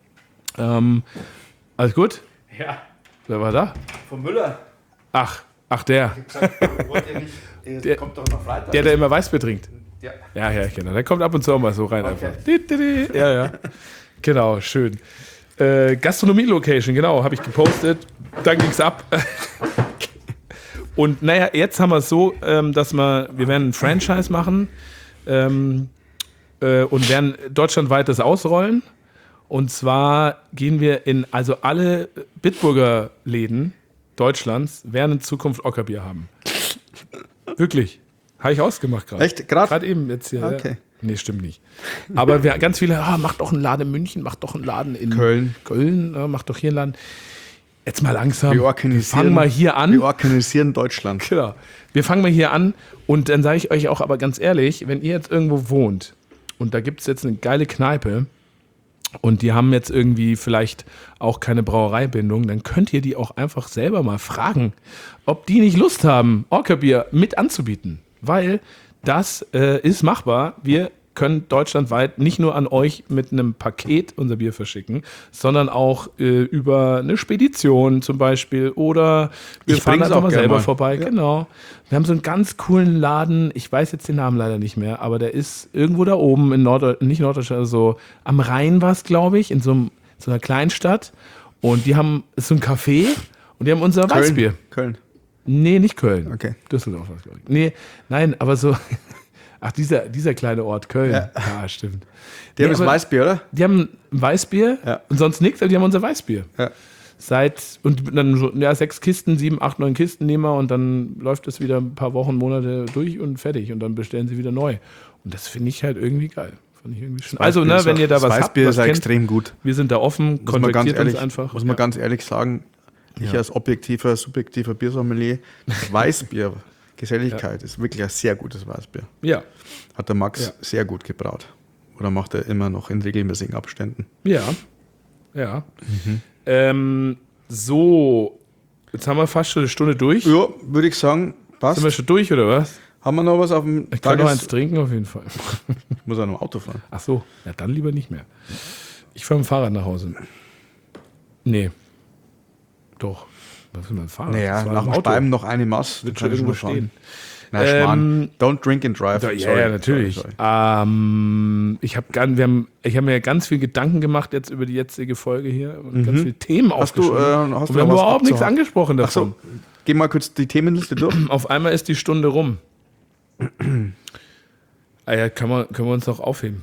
Alles gut? Ja, Wer war da? von Müller. Ach, der. Ich hab gesagt, wollt ihr nicht, Der- kommt doch noch Freitag. Der immer Weißbier trinkt. Ja. Ja, genau. Der kommt ab und zu auch mal so rein Okay. einfach. Ja. Genau, schön. Gastronomie-Location, genau, habe ich gepostet. Dann ging's ab. Und naja, jetzt haben wir es so, dass wir werden ein Franchise machen und werden deutschlandweit das ausrollen. Und zwar gehen wir in, also alle Bitburger Läden Deutschlands werden in Zukunft Ockerbier haben. Wirklich. Habe ich ausgemacht gerade. Echt? Gerade? Gerade eben jetzt hier. Okay. Ja. Nee, stimmt nicht. Aber ganz viele, macht doch einen Laden in München, macht doch einen Laden in Köln, macht doch hier einen Laden. Jetzt mal langsam. Wir fangen mal hier an. Wir organisieren Deutschland. Genau. Wir fangen mal hier an und dann sage ich euch auch aber ganz ehrlich, wenn ihr jetzt irgendwo wohnt und da gibt es jetzt eine geile Kneipe und die haben jetzt irgendwie vielleicht auch keine Brauereibindung, dann könnt ihr die auch einfach selber mal fragen, ob die nicht Lust haben, Orca-Bier mit anzubieten. Weil das ist machbar. Wir können deutschlandweit nicht nur an euch mit einem Paket unser Bier verschicken, sondern auch über eine Spedition zum Beispiel oder wir fahren einfach mal selber vorbei. Ja. Genau. Wir haben so einen ganz coolen Laden, ich weiß jetzt den Namen leider nicht mehr, aber der ist irgendwo da oben in nicht Norddeutschland, also am Rhein war es, glaube ich, in so einer Kleinstadt und die haben, ist so ein Café und die haben unser Weißbier. Köln. Nee, nicht Köln. Okay. Düsseldorf, glaube ich. Nee, nein, aber so. Ach, dieser kleine Ort, Köln. Ja, stimmt. Die haben das Weißbier, oder? Die haben ein Weißbier und sonst nichts, aber die haben unser Weißbier. Ja. Und dann so, 6 Kisten, 7, 8, 9 Kisten nehmen wir und dann läuft das wieder ein paar Wochen, Monate durch und fertig. Und dann bestellen sie wieder neu. Und das finde ich halt irgendwie geil. Fand ich irgendwie schön. Also, wenn ihr da was habt, Weißbier ist extrem gut. Wir sind da offen, kontaktiert uns einfach. Muss man ganz ehrlich sagen, ich als objektiver, subjektiver Biersommelier, das Weißbier, Geselligkeit, ist wirklich ein sehr gutes Weißbier. Ja. Hat der Max sehr gut gebraut. Oder macht er immer noch in regelmäßigen Abständen. Ja. Ja. So, jetzt haben wir fast schon eine Stunde durch. Ja, würde ich sagen, passt. Sind wir schon durch, oder was? Haben wir noch was auf dem Ich kann noch eins trinken, auf jeden Fall. Ich muss auch noch Auto fahren. Ach so, ja, dann lieber nicht mehr. Ich fahre mit dem Fahrrad nach Hause. Nee. Doch. Was ist mit dem Fahrrad? Naja, nach dem Speiben noch eine Maß. Wird schon irgendwo stehen. Na, Schmarrn. Don't drink and drive. Ja, natürlich. Sorry. Ich habe mir ganz viel Gedanken gemacht jetzt über die jetzige Folge hier und ganz viele Themen aufgeschrieben. Hast du wir haben was überhaupt nichts abzuhaken? angesprochen davon. Ach so, geh mal kurz die Themenliste durch. Auf einmal ist die Stunde rum. Ja, können wir uns noch aufheben.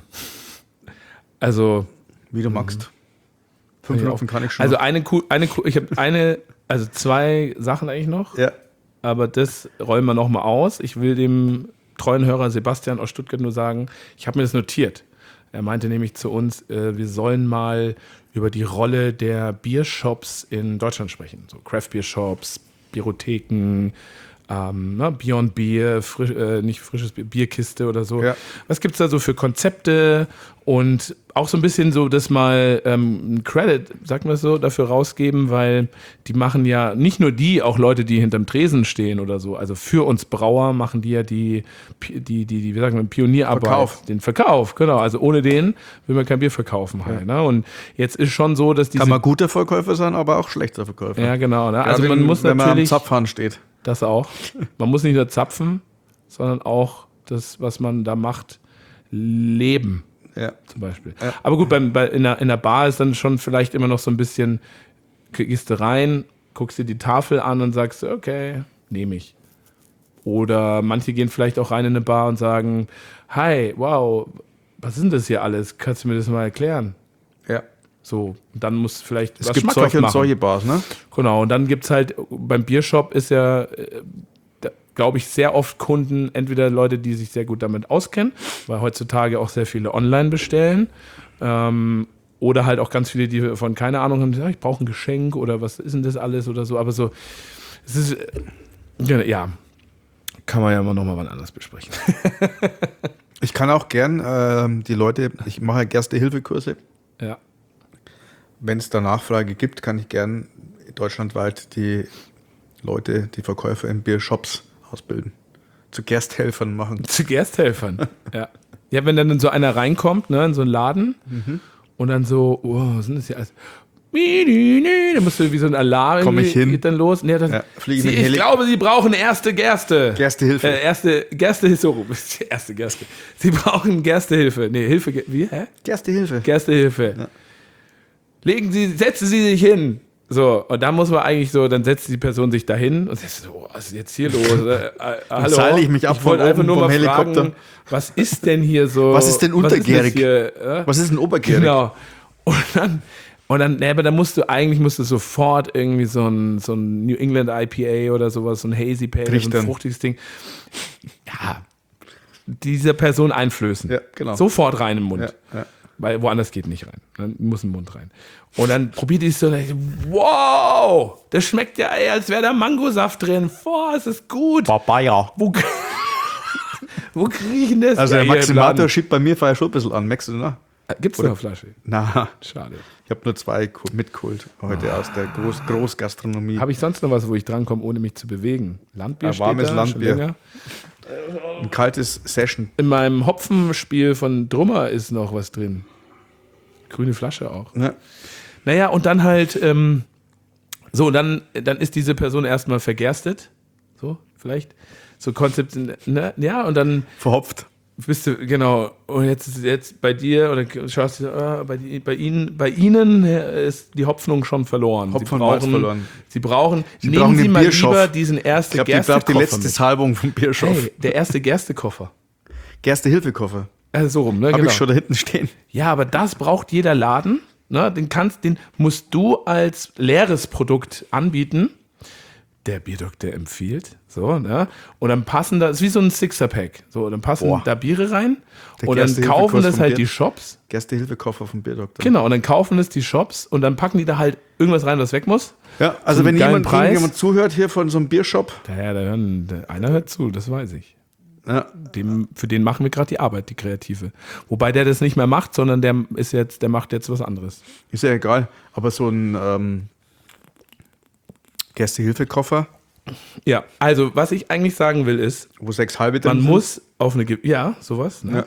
Also Wie du magst. 5 Minuten kann ich schon. Also ich habe also 2 Sachen eigentlich noch. Ja. Aber das rollen wir nochmal aus. Ich will dem treuen Hörer Sebastian aus Stuttgart nur sagen, ich habe mir das notiert. Er meinte nämlich zu uns, wir sollen mal über die Rolle der Biershops in Deutschland sprechen. So Craft-Beer-Shops, Bierotheken, Beyond Beer, nicht frisches Bier, Bierkiste oder so. Ja. Was gibt es da so für Konzepte und auch so ein bisschen so, dass mal ein Credit, sagt man es so, dafür rausgeben, weil die machen ja nicht nur auch Leute, die hinterm Tresen stehen oder so, also für uns Brauer machen die ja die wie sagen wir, Pionierarbeit, den Verkauf, genau, also ohne den will man kein Bier verkaufen halt, ne? Und jetzt ist schon so, dass kann man guter Verkäufer sein, aber auch schlechter Verkäufer. Ja, genau, ne? Also man muss wenn natürlich, man am Zapfhahn steht. Das auch. Man muss nicht nur zapfen, sondern auch das, was man da macht, leben. Ja. Zum Beispiel. Ja. Aber gut, in der Bar ist dann schon vielleicht immer noch so ein bisschen, gehst du rein, guckst dir die Tafel an und sagst, okay, nehme ich. Oder manche gehen vielleicht auch rein in eine Bar und sagen, hi, wow, was ist denn das hier alles? Kannst du mir das mal erklären? Ja. So, dann muss vielleicht es gibt solche und solche Bars, ne? Genau, und dann gibt es halt, beim Biershop ist ja, glaube ich, sehr oft Kunden, entweder Leute, die sich sehr gut damit auskennen, weil heutzutage auch sehr viele online bestellen, oder halt auch ganz viele, die von keine Ahnung haben, ich brauche ein Geschenk oder was ist denn das alles oder so, aber so, es ist, ja, kann man ja immer noch mal wann anders besprechen. Ich kann auch gern die Leute, ich mache Erste-Hilfe-Kurse. Ja. Wenn es da Nachfrage gibt, kann ich gern deutschlandweit die Leute, die Verkäufer in Biershops ausbilden. Zu Gersthelfern machen. Zu Gersthelfern, ja. Ja, wenn dann so einer reinkommt, ne, in so einen Laden und dann so, was sind das hier alles? Dann musst du wie so ein Alarm Komm ich hin. Geht dann los. Nee, ich glaube, Sie brauchen erste Gerste. Gerstehilfe. Gerstehilfe. So, erste Gerste. Sie brauchen Gerstehilfe. Nee, Hilfe. Wie? Hä? Gerstehilfe. Gerstehilfe. Ja. Setzen Sie sich hin. So, und da muss man eigentlich so, dann setzt die Person sich dahin und sagt so, was ist jetzt hier los? Hallo, zahle ich mich ab ich wollte einfach nur mal Helikopter fragen, was ist denn hier so? Was ist denn untergärig? Was ist denn obergärig? Genau. Und dann Und dann, aber dann musst du sofort irgendwie so ein New England IPA oder sowas, so ein Hazy Pale, so ein fruchtiges Ding. Ja, dieser Person einflößen. Ja, genau. Sofort rein im Mund. Ja. Weil woanders geht nicht rein. Dann muss im Mund rein. Und dann probiert die es so, wow, das schmeckt ja, als wäre da Mangosaft drin. Boah, ist das gut. Papaya. Wo kriege ich denn das? Also der hier im Maximator Laden? schiebt bei mir vorher schon ein bisschen an. Merkst du, ne? Gibt's noch eine Flasche? Na, Schade. ich habe nur 2 mitgeholt heute aus der Großgastronomie. Habe ich sonst noch was, wo ich drankomme, ohne mich zu bewegen? Landbier Ja, warmes steht da, schon Landbier. länger. Ein kaltes Session. In meinem Hopfenspiel von Drummer ist noch was drin. Grüne Flasche auch. Ja. Naja, und dann halt, dann ist diese Person erstmal vergerstet. So, vielleicht. So Konzept, ne? Ja, und dann Verhopft. bist du, genau, und jetzt bei dir, oder schaust du, bei Ihnen ist die Hoffnung schon verloren. Hopfen und Malz verloren. Sie brauchen brauchen Sie den mal Bierschoff. lieber diesen erste Ich glaube, die braucht die Gerstekoffer letzte mit. Salbung vom Bierschoff. Hey, der erste Gerstekoffer. Gerste-Hilfe-Koffer. So rum, ne? Habe Genau. ich schon da hinten stehen. Ja, aber das braucht jeder Laden. Ne? Den musst du als leeres Produkt anbieten. Der Bierdoktor empfiehlt. So, ne? Und dann passen da, ist wie so ein Sixer-Pack. So, dann passen da Biere rein. Der Und dann Gerste-Hilfe-Kurs kaufen das vom halt Bier. die Shops. Gerste-Hilfe-Koffer vom Bierdoktor. Genau, und dann kaufen es die Shops und dann packen die da halt irgendwas rein, was weg muss. Ja, also Zum wenn geilen Preis. jemand zuhört hier von so einem Biershop, Einer hört zu, das weiß ich. ja, Für den machen wir gerade die Arbeit, die Kreative. Wobei der das nicht mehr macht, sondern der macht jetzt was anderes. ist ja egal, aber so ein Gerste-Hilfe-Koffer, Ja, also was ich eigentlich sagen will ist, wo 6 halbe man drin sind. muss auf eine, sowas, ne? Ja.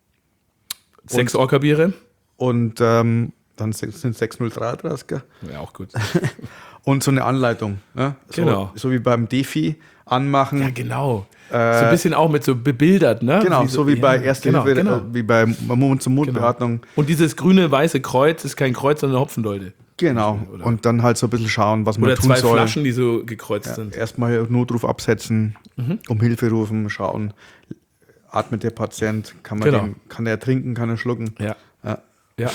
6 Orca-Biere. Und dann sind 603 draus, gell? Ja, auch gut. Und so eine Anleitung. Ne? So, Genau. So wie beim Defi anmachen. Ja, genau. So ein bisschen auch mit so bebildert, ne? Genau, so wie bei Erste Hilfe, Genau. wie bei Mund-zu-Mund-Beatmung. Und dieses grüne-weiße Kreuz ist kein Kreuz, sondern eine Hopfendolde. Genau. Und dann halt so ein bisschen schauen, was man Oder tun 2 soll. Flaschen, die so gekreuzt sind. Erstmal Notruf absetzen, um Hilfe rufen, schauen. Atmet der Patient? Kann er trinken, kann er schlucken? Ja. Ja.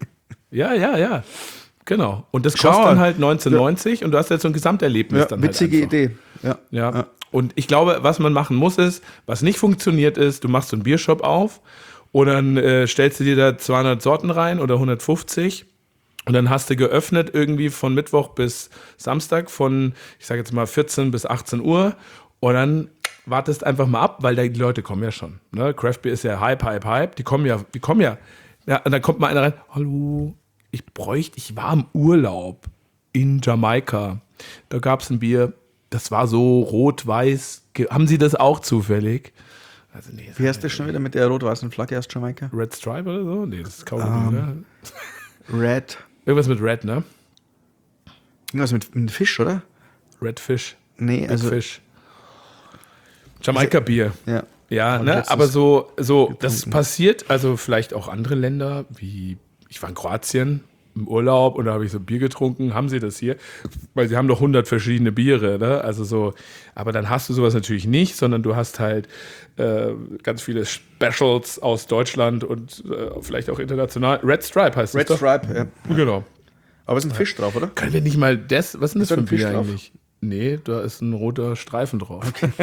Ja. Genau. Und das Schau kostet mal. dann halt 19,90 und du hast jetzt so ein Gesamterlebnis Ja, dann witzige halt einfach. Idee. Ja. Und ich glaube, was man machen muss ist, was nicht funktioniert ist, du machst so einen Biershop auf und dann stellst du dir da 200 Sorten rein oder 150 und dann hast du geöffnet irgendwie von Mittwoch bis Samstag von, ich sage jetzt mal 14 bis 18 Uhr und dann wartest einfach mal ab, weil die Leute kommen ja schon. Ne? Craft Beer ist ja Hype. Die kommen ja. Ja, und dann kommt mal einer rein, hallo, ich war im Urlaub in Jamaika. Da gab es ein Bier, das war so rot-weiß. Haben Sie das auch zufällig? Also, nee, Wie heißt das schon wieder mit der rot-weißen Flagge aus Jamaika? Red Stripe oder so? Nee, das ist Kaugummi, ne? Red. Irgendwas mit Red, ne? Irgendwas mit Fisch, oder? Red Fish. Nee, Big also. Fish. Jamaika-Bier. Ja. Ja, Und ne? letztes Aber so das getrunken. passiert, also vielleicht auch andere Länder, wie ich war in Kroatien im Urlaub und da habe ich so Bier getrunken. Haben sie das hier? Weil sie haben doch 100 verschiedene Biere, ne? Also so, aber dann hast du sowas natürlich nicht, sondern du hast halt ganz viele Specials aus Deutschland und vielleicht auch international. Red Stripe heißt es Red doch. Stripe, ja. Genau. Aber ist ein Fisch drauf, oder? Können wir nicht mal was ist denn das da für ein ein Fisch Bier drauf? eigentlich? Nee, da ist ein roter Streifen drauf.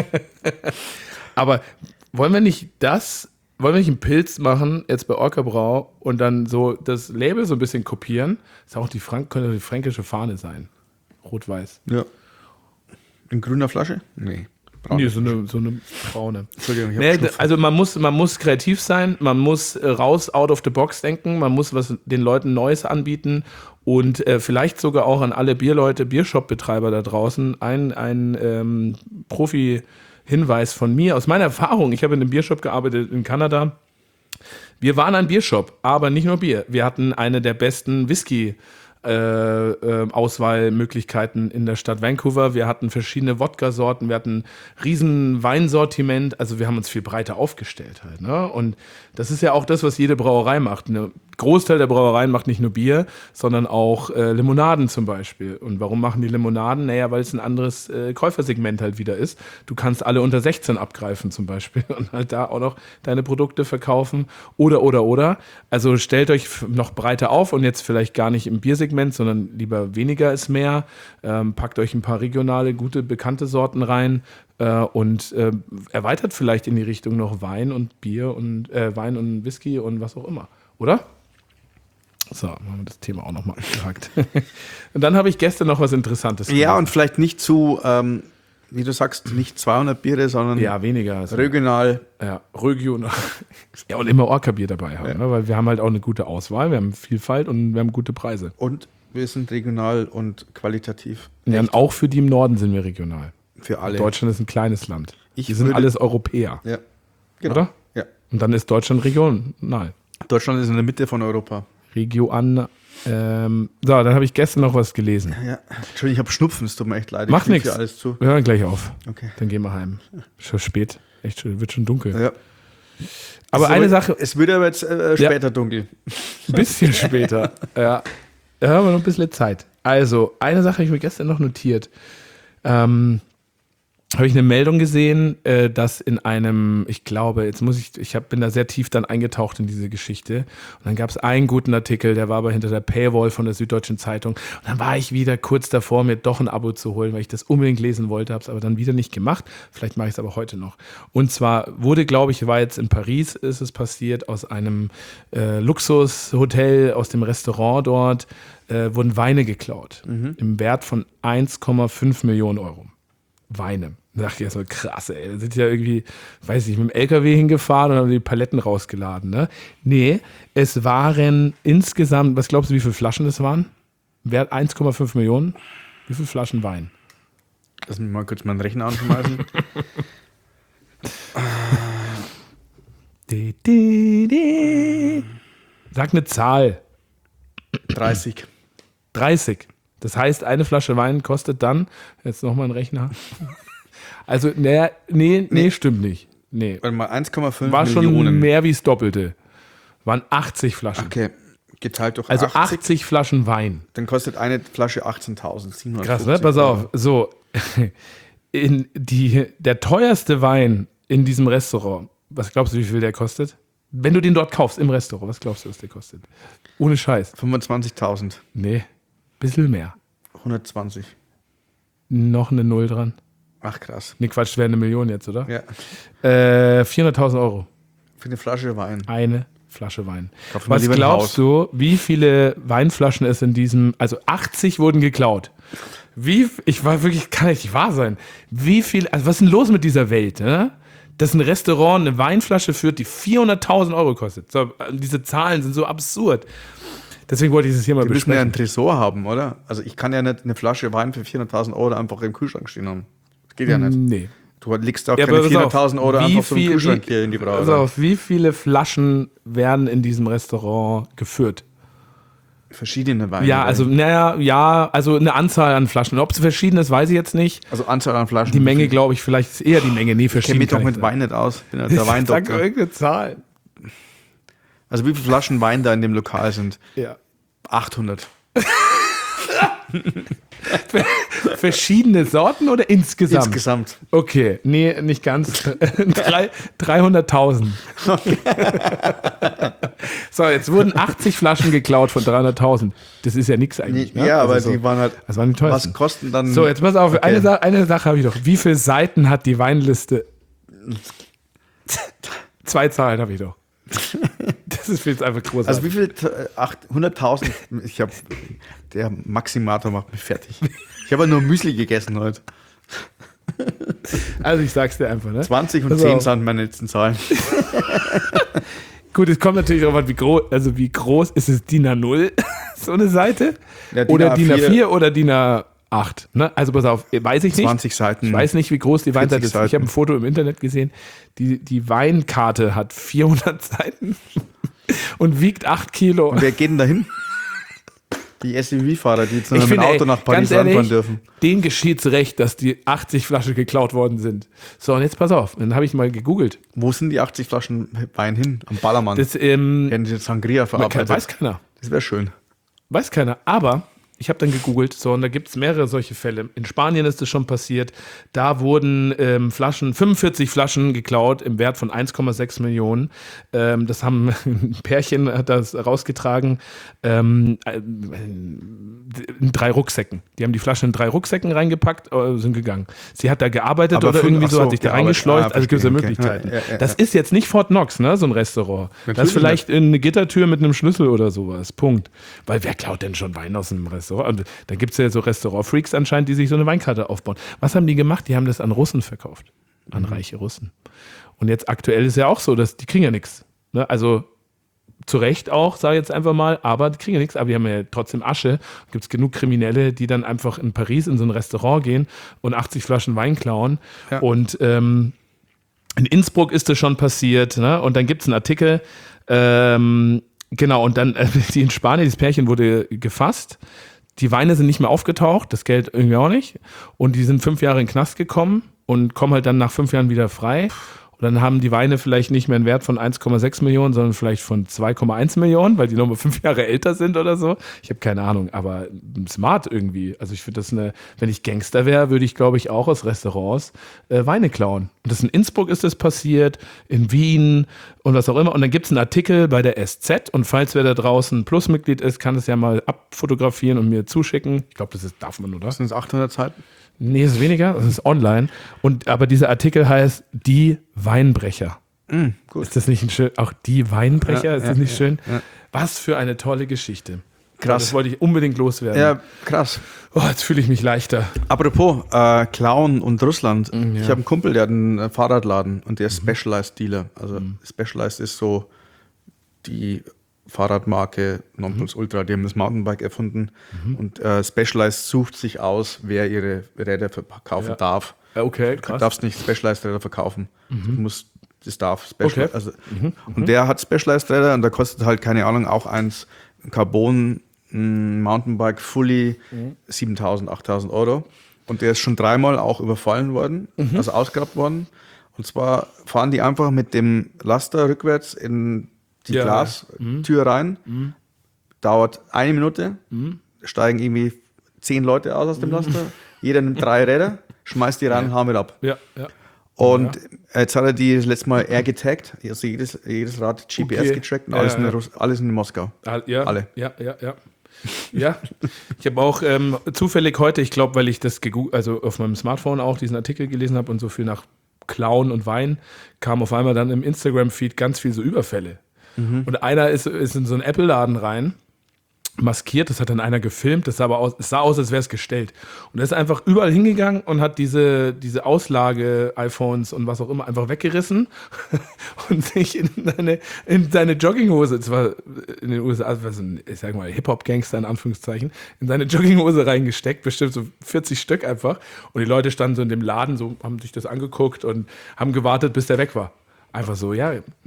Aber wollen wir nicht einen Pilz machen, jetzt bei Orca Brau und dann so das Label so ein bisschen kopieren? Ist auch könnte die fränkische Fahne sein. Rot-Weiß. Ja. In grüner Flasche? Nee. Nee, so eine braune. Entschuldigung, ich Nee, hab Schnupfen. also man muss kreativ sein, man muss raus, out of the box denken, man muss was den Leuten Neues anbieten und vielleicht sogar auch an alle Bierleute, Biershop-Betreiber da draußen ein Profi-Hinweis von mir, aus meiner Erfahrung. Ich habe in einem Biershop gearbeitet in Kanada. Wir waren ein Biershop, aber nicht nur Bier. Wir hatten eine der besten Whisky- Auswahlmöglichkeiten in der Stadt Vancouver. Wir hatten verschiedene Wodka-Sorten, wir hatten riesen Weinsortiment, also wir haben uns viel breiter aufgestellt halt. Ne? Und das ist ja auch das, was jede Brauerei macht. Eine Großteil der Brauereien macht nicht nur Bier, sondern auch Limonaden zum Beispiel. Und warum machen die Limonaden? Naja, weil es ein anderes Käufersegment halt wieder ist. Du kannst alle unter 16 abgreifen zum Beispiel und halt da auch noch deine Produkte verkaufen. Oder. Also stellt euch noch breiter auf und jetzt vielleicht gar nicht im Biersegment, sondern lieber weniger ist mehr. Packt euch ein paar regionale, gute, bekannte Sorten rein. Und erweitert vielleicht in die Richtung noch Wein und Bier und Wein und Whisky und was auch immer. Oder? So, haben wir das Thema auch nochmal abgehakt. Und dann habe ich gestern noch was Interessantes Ja, gelesen. und vielleicht nicht zu, wie du sagst, nicht 200 Biere, sondern Ja, weniger. Also, regional. ja, regional. Ja, und immer Orca-Bier dabei haben, ne? Weil wir haben halt auch eine gute Auswahl, wir haben Vielfalt und wir haben gute Preise. Und wir sind regional und qualitativ. Ja, und auch für die im Norden sind wir regional. Für alle. Deutschland ist ein kleines Land. Ich Wir sind würde- alles Europäer, Ja, genau. oder? Ja. Und dann ist Deutschland regional. Deutschland ist in der Mitte von Europa. Region. So, dann habe ich gestern noch was gelesen. Ja. Entschuldigung, ich habe Schnupfen, es tut mir echt leid. Macht Ich knick nichts. hier alles zu. Wir hören gleich auf. Okay. Dann gehen wir heim. Schon spät. Echt schon, wird schon dunkel. Ja. Aber eine Sache, Es wird aber jetzt später dunkel. ein bisschen später. Ja. Da haben wir noch ein bisschen Zeit. Also, eine Sache habe ich mir gestern noch notiert. Habe ich eine Meldung gesehen, dass in einem, ich glaube, bin da sehr tief dann eingetaucht in diese Geschichte. Und dann gab es einen guten Artikel, der war aber hinter der Paywall von der Süddeutschen Zeitung. Und dann war ich wieder kurz davor, mir doch ein Abo zu holen, weil ich das unbedingt lesen wollte, habe es aber dann wieder nicht gemacht. Vielleicht mache ich es aber heute noch. Und zwar war jetzt in Paris, ist es passiert, aus einem Luxushotel, aus dem Restaurant dort, wurden Weine geklaut. Im Wert von 1,5 Millionen Euro. Weine. Da dachte ich erst mal, krass, ey. Da sind ja irgendwie, weiß ich, mit dem LKW hingefahren und haben die Paletten rausgeladen, ne? Nee, es waren insgesamt, was glaubst du, wie viele Flaschen es waren? Wert 1,5 Millionen. Wie viele Flaschen Wein? Lass mich mal kurz meinen Rechner anschmeißen. Sag eine Zahl. 30. 30. Das heißt, eine Flasche Wein kostet dann, jetzt nochmal ein Rechner. Also, nee, stimmt nicht. Nee. Warte mal, 1,5 War schon Millionen. mehr wie das Doppelte. Waren 80 Flaschen. Okay, geteilt durch Also 80. 80 Flaschen Wein. Dann kostet eine Flasche 18.750. Krass, ne? Pass auf. So, der teuerste Wein in diesem Restaurant, was glaubst du, wie viel der kostet? Wenn du den dort kaufst, im Restaurant, was glaubst du, was der kostet? Ohne Scheiß. 25.000. Nee, bisschen mehr. 120. Noch eine Null dran. Ach krass. Nee, Quatsch, wäre eine Million jetzt, oder? Ja, 400.000 Euro. für eine Flasche Wein. Eine Flasche Wein. Kauf mal Was lieber ein glaubst Haus. du, wie viele Weinflaschen es in diesem, also 80 wurden geklaut. Kann nicht wahr sein. Wie viel, also was ist denn los mit dieser Welt, ne? Dass ein Restaurant eine Weinflasche führt, die 400.000 Euro kostet. So, diese Zahlen sind so absurd. Deswegen wollte ich das hier mal Die müssen ja besprechen. einen Tresor haben, oder? Also ich kann ja nicht eine Flasche Wein für 400.000 Euro einfach im Kühlschrank stehen haben. Das geht ja nicht. Nee. Du legst auch Ja, keine aber pass auf, 400.000 Euro wie einfach so im viel- Kühlschrank wie- hier in die Pass Brauerei. auf, wie viele Flaschen werden in diesem Restaurant geführt? Verschiedene Weine. Ja, also, also eine Anzahl an Flaschen. Ob es verschieden ist, weiß ich jetzt nicht. Also Anzahl an Flaschen. Die Menge, glaube ich, vielleicht ist eher die Menge. Nee, Ich kenne verschieden. mich doch kann mit ich Wein nicht aus. Ich bin ja sagen. der Sag Weindoktor. irgendeine Zahl. Also wie viele Flaschen Wein da in dem Lokal sind? Ja. 800. Verschiedene Sorten oder insgesamt? Insgesamt. Okay, nee, nicht ganz. 300.000. So, jetzt wurden 80 Flaschen geklaut von 300.000. Das ist ja nichts eigentlich. Ne? Ja, aber Also die waren halt. das waren die teuersten. Was kosten dann. So, jetzt pass auf, Okay. eine Sache habe ich doch. Wie viele Seiten hat die Weinliste? 2 Zahlen habe ich doch. Das ist jetzt einfach großartig. Also wie viel? 100.000. Der Maximator macht mich fertig. Ich habe ja nur Müsli gegessen heute. Also ich sag's dir einfach, ne? 20 und Pass 10 auf. sind meine letzten Zahlen. Gut, es kommt natürlich darauf an, wie groß ist es DIN A0, so eine Seite? Ja, DIN oder DIN A4. A4 oder DIN A8? Ne? Also pass auf, weiß ich nicht. 20 Seiten. Ich weiß nicht, wie groß die 40 Weinseite ist. Ich Seiten. habe ein Foto im Internet gesehen. Die Weinkarte hat 400 Seiten und wiegt 8 Kilo. Und wer geht denn da hin? Die SUV-Fahrer, die jetzt Ich mit dem finde, Auto nach Paris ganz ehrlich, anfahren dürfen. denen geschieht's recht, dass die 80 Flaschen geklaut worden sind. So, und jetzt pass auf, dann habe ich mal gegoogelt. Wo sind die 80 Flaschen Wein hin? Am Ballermann. Das Hätten sie Sangria verarbeitet. weiß keiner. Das wäre schön. Weiß keiner, aber ich habe dann gegoogelt, so, und da gibt es mehrere solche Fälle. In Spanien ist das schon passiert. Da wurden 45 Flaschen geklaut im Wert von 1,6 Millionen. Das haben ein Pärchen hat das rausgetragen in 3 Rucksäcken. Die haben die Flaschen in 3 Rucksäcken reingepackt, sind gegangen. Sie hat da gearbeitet Aber oder irgendwie so, hat sich da reingeschleust. Also gibt es ja verstehe, Möglichkeiten. okay. Ja. Das ist jetzt nicht Fort Knox, ne, so ein Restaurant. Das Natürlich ist vielleicht eine Gittertür mit einem Schlüssel oder sowas. Punkt. Weil wer klaut denn schon Wein aus einem Restaurant? Und da gibt es ja so Restaurant-Freaks anscheinend, die sich so eine Weinkarte aufbauen. Was haben die gemacht? Die haben das an Russen verkauft. An reiche Russen. Und jetzt aktuell ist ja auch so, dass die kriegen ja nichts. Ne? Also zu Recht auch, sage ich jetzt einfach mal, aber die kriegen ja nichts, aber die haben ja trotzdem Asche. Gibt es genug Kriminelle, die dann einfach in Paris in so ein Restaurant gehen und 80 Flaschen Wein klauen. Ja. Und in Innsbruck ist das schon passiert. Ne? Und dann gibt es einen Artikel, genau, und dann die in Spanien, dieses Pärchen wurde gefasst. Die Weine sind nicht mehr aufgetaucht, das Geld irgendwie auch nicht. Und die sind 5 Jahre in den Knast gekommen und kommen halt dann nach 5 Jahren wieder frei. Und dann haben die Weine vielleicht nicht mehr einen Wert von 1,6 Millionen, sondern vielleicht von 2,1 Millionen, weil die nochmal 5 Jahre älter sind oder so. Ich habe keine Ahnung, aber smart irgendwie. Also ich finde das wenn ich Gangster wäre, würde ich, glaube ich, auch aus Restaurants Weine klauen. Und das in Innsbruck ist das passiert, in Wien und was auch immer. Und dann gibt es einen Artikel bei der SZ und falls wer da draußen Plusmitglied ist, kann es ja mal abfotografieren und mir zuschicken. Ich glaube, darf man, oder? Sind es 800 Seiten? Nee, ist weniger, das ist online. Aber dieser Artikel heißt Die Weinbrecher. Gut. Ist das nicht ein schön? Auch die Weinbrecher, Ja, ist das nicht schön? ja. Was für eine tolle Geschichte. Krass. Das wollte ich unbedingt loswerden. Ja, krass. Oh, jetzt fühle ich mich leichter. Apropos Klauen und Russland. Ich habe einen Kumpel, der hat einen Fahrradladen und der ist Specialized Dealer. Also Specialized ist so die Fahrradmarke Nonplusultra, die haben das Mountainbike erfunden. Und Specialized sucht sich aus, wer ihre Räder verkaufen darf. Okay, Du krass. darfst nicht Specialized Räder verkaufen. Das darf Okay. Also, Und der hat Specialized Räder und da kostet halt, keine Ahnung, auch eins Carbon Mountainbike Fully 7.000, 8.000 Euro. Und der ist schon 3-mal auch überfallen worden, also ausgeraubt worden. Und zwar fahren die einfach mit dem Laster rückwärts in die Ja, Glastür rein. Dauert 1 Minute, steigen irgendwie 10 Leute aus dem Laster. Jeder nimmt 3 Räder, schmeißt die rein und hauen wieder ab. Ja, ja. Und jetzt hat er die das letzte Mal getrackt, also jedes Rad GPS Okay. getrackt und Ja, alles, ja. alles in Moskau. Ja, Alle. Ja. Ja, ich habe auch zufällig heute, ich glaube, weil ich das also auf meinem Smartphone auch diesen Artikel gelesen habe und so viel nach Klauen und Wein, kam auf einmal dann im Instagram-Feed ganz viel so Überfälle. Und einer ist in so einen Apple-Laden rein, maskiert, das hat dann einer gefilmt, es sah aus, als wäre es gestellt. Und er ist einfach überall hingegangen und hat diese Auslage-iPhones und was auch immer einfach weggerissen und sich in seine Jogginghose, zwar in den USA, also ich sag mal Hip-Hop-Gangster in Anführungszeichen, in seine Jogginghose reingesteckt, bestimmt so 40 Stück einfach. Und die Leute standen so in dem Laden, so haben sich das angeguckt und haben gewartet, bis der weg war. Einfach so,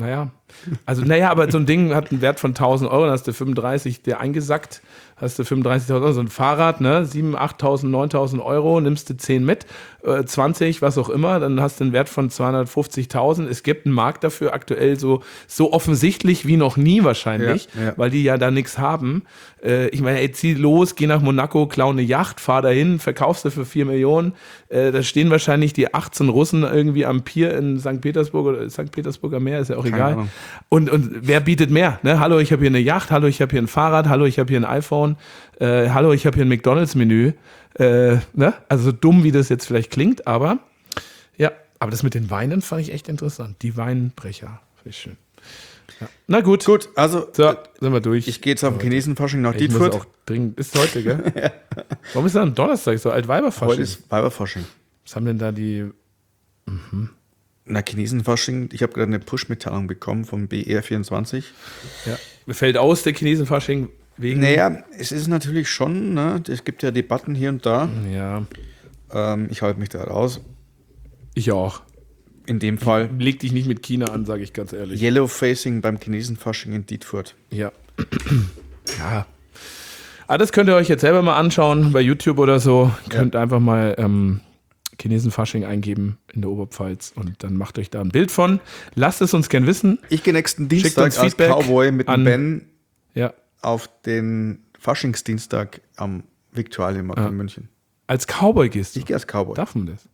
aber so ein Ding hat einen Wert von 1.000 Euro, dann hast du 35 dir eingesackt, hast du 35.000 Euro, so ein Fahrrad, ne, 7.000, 8.000, 9.000 Euro, nimmst du 10 mit, 20, was auch immer, dann hast du einen Wert von 250.000. Es gibt einen Markt dafür aktuell so offensichtlich wie noch nie wahrscheinlich, weil die ja da nichts haben. Ich meine, ey, zieh los, geh nach Monaco, klau eine Yacht, fahr dahin, verkaufst du für 4 Millionen. Da stehen wahrscheinlich die 18 Russen irgendwie am Pier in St. Petersburg oder St. Petersburger Meer, ist ja auch Keine egal. Ahnung. Und wer bietet mehr? Ne? Hallo, ich habe hier eine Yacht, hallo, ich habe hier ein Fahrrad, hallo, ich habe hier ein iPhone, hallo, ich habe hier ein McDonalds-Menü. Ne? Also so dumm, wie das jetzt vielleicht klingt, aber aber das mit den Weinen fand ich echt interessant. Die Weinbrecher, finde ich schön. Ja. Na gut. Gut, also So, sind wir durch. ich gehe jetzt auf den Chinesenfasching nach Ich muss Dietfurt. auch dringend. Ist heute, gell? Warum ist das am Donnerstag so Altweiberfasching? Heute ist Weiberfasching. Was haben denn da die... Na, Chinesenfasching, ich habe gerade eine Push-Mitteilung bekommen vom BR24. Ja. Fällt aus, der Chinesenfasching wegen... Naja, es ist natürlich schon, ne, es gibt ja Debatten hier und da. Ja, Ich halte mich da raus. ich auch. In dem Fall Leg dich nicht mit China an, sage ich ganz ehrlich. Yellow Facing beim Chinesenfasching in Dietfurt. Ja. Ja. das könnt ihr euch jetzt selber mal anschauen bei YouTube oder so. Könnt einfach mal Chinesenfasching eingeben in der Oberpfalz und dann macht euch da ein Bild von. Lasst es uns gern wissen. Ich gehe nächsten Schickt Dienstag uns als Feedback Cowboy mit dem Ben Ja. auf den Faschingsdienstag am Viktualienmarkt in München. Als Cowboy gehst du? Ich gehe als Cowboy. Darf man das?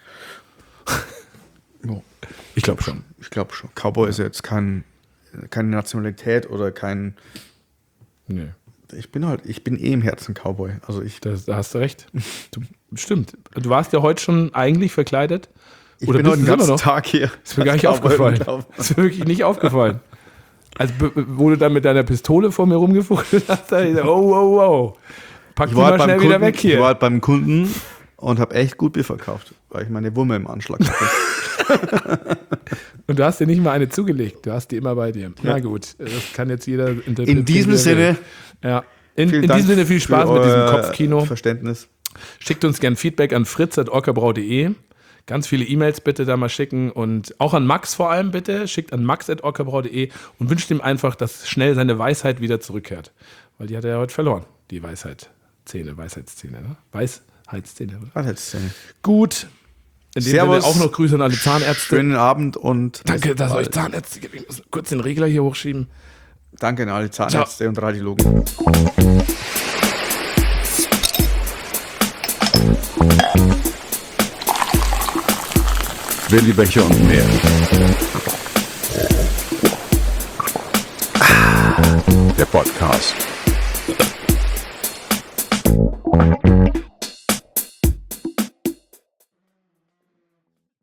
Ja. Ich glaube schon. Ich glaube schon. Cowboy ist ja jetzt keine Nationalität oder kein. Nee. Ich bin im Herzen Cowboy. Also Da hast du recht. Stimmt. Du warst ja heute schon eigentlich verkleidet. Ich bin heute den immer ganzen noch? Tag hier. Ist mir gar nicht aufgefallen. Ist mir wirklich nicht aufgefallen. Also, wo du dann mit deiner Pistole vor mir rumgefuchtelt hast, da ich gesagt, oh. Pack die mal schnell wieder weg hier. Ich war halt beim Kunden und habe echt gut Bier verkauft, weil ich meine Wumme im Anschlag hatte. Und du hast dir nicht mal eine zugelegt. Du hast die immer bei dir. Na gut, das kann jetzt jeder interpretieren. In diesem Sinne. Ja. In diesem Sinne viel Spaß mit diesem Kopfkino. Verständnis. Schickt uns gern Feedback an fritz@orkabrau.de. Ganz viele E-Mails bitte da mal schicken und auch an Max vor allem bitte. Schickt an max@orkabrau.de und wünscht ihm einfach, dass schnell seine Weisheit wieder zurückkehrt. Weil die hat er ja heute verloren, die Weisheitszähne, ne? Weisheitszähne, oder? Weisheitszähne. Gut. In dem Servus. Sinne auch noch Grüße an alle Zahnärzte. Schönen Abend und Danke, dass euch Zahnärzte gibt. Ich muss kurz den Regler hier hochschieben. danke an alle Zahnärzte und Radiologen. Willi Becher und mehr. Der Podcast.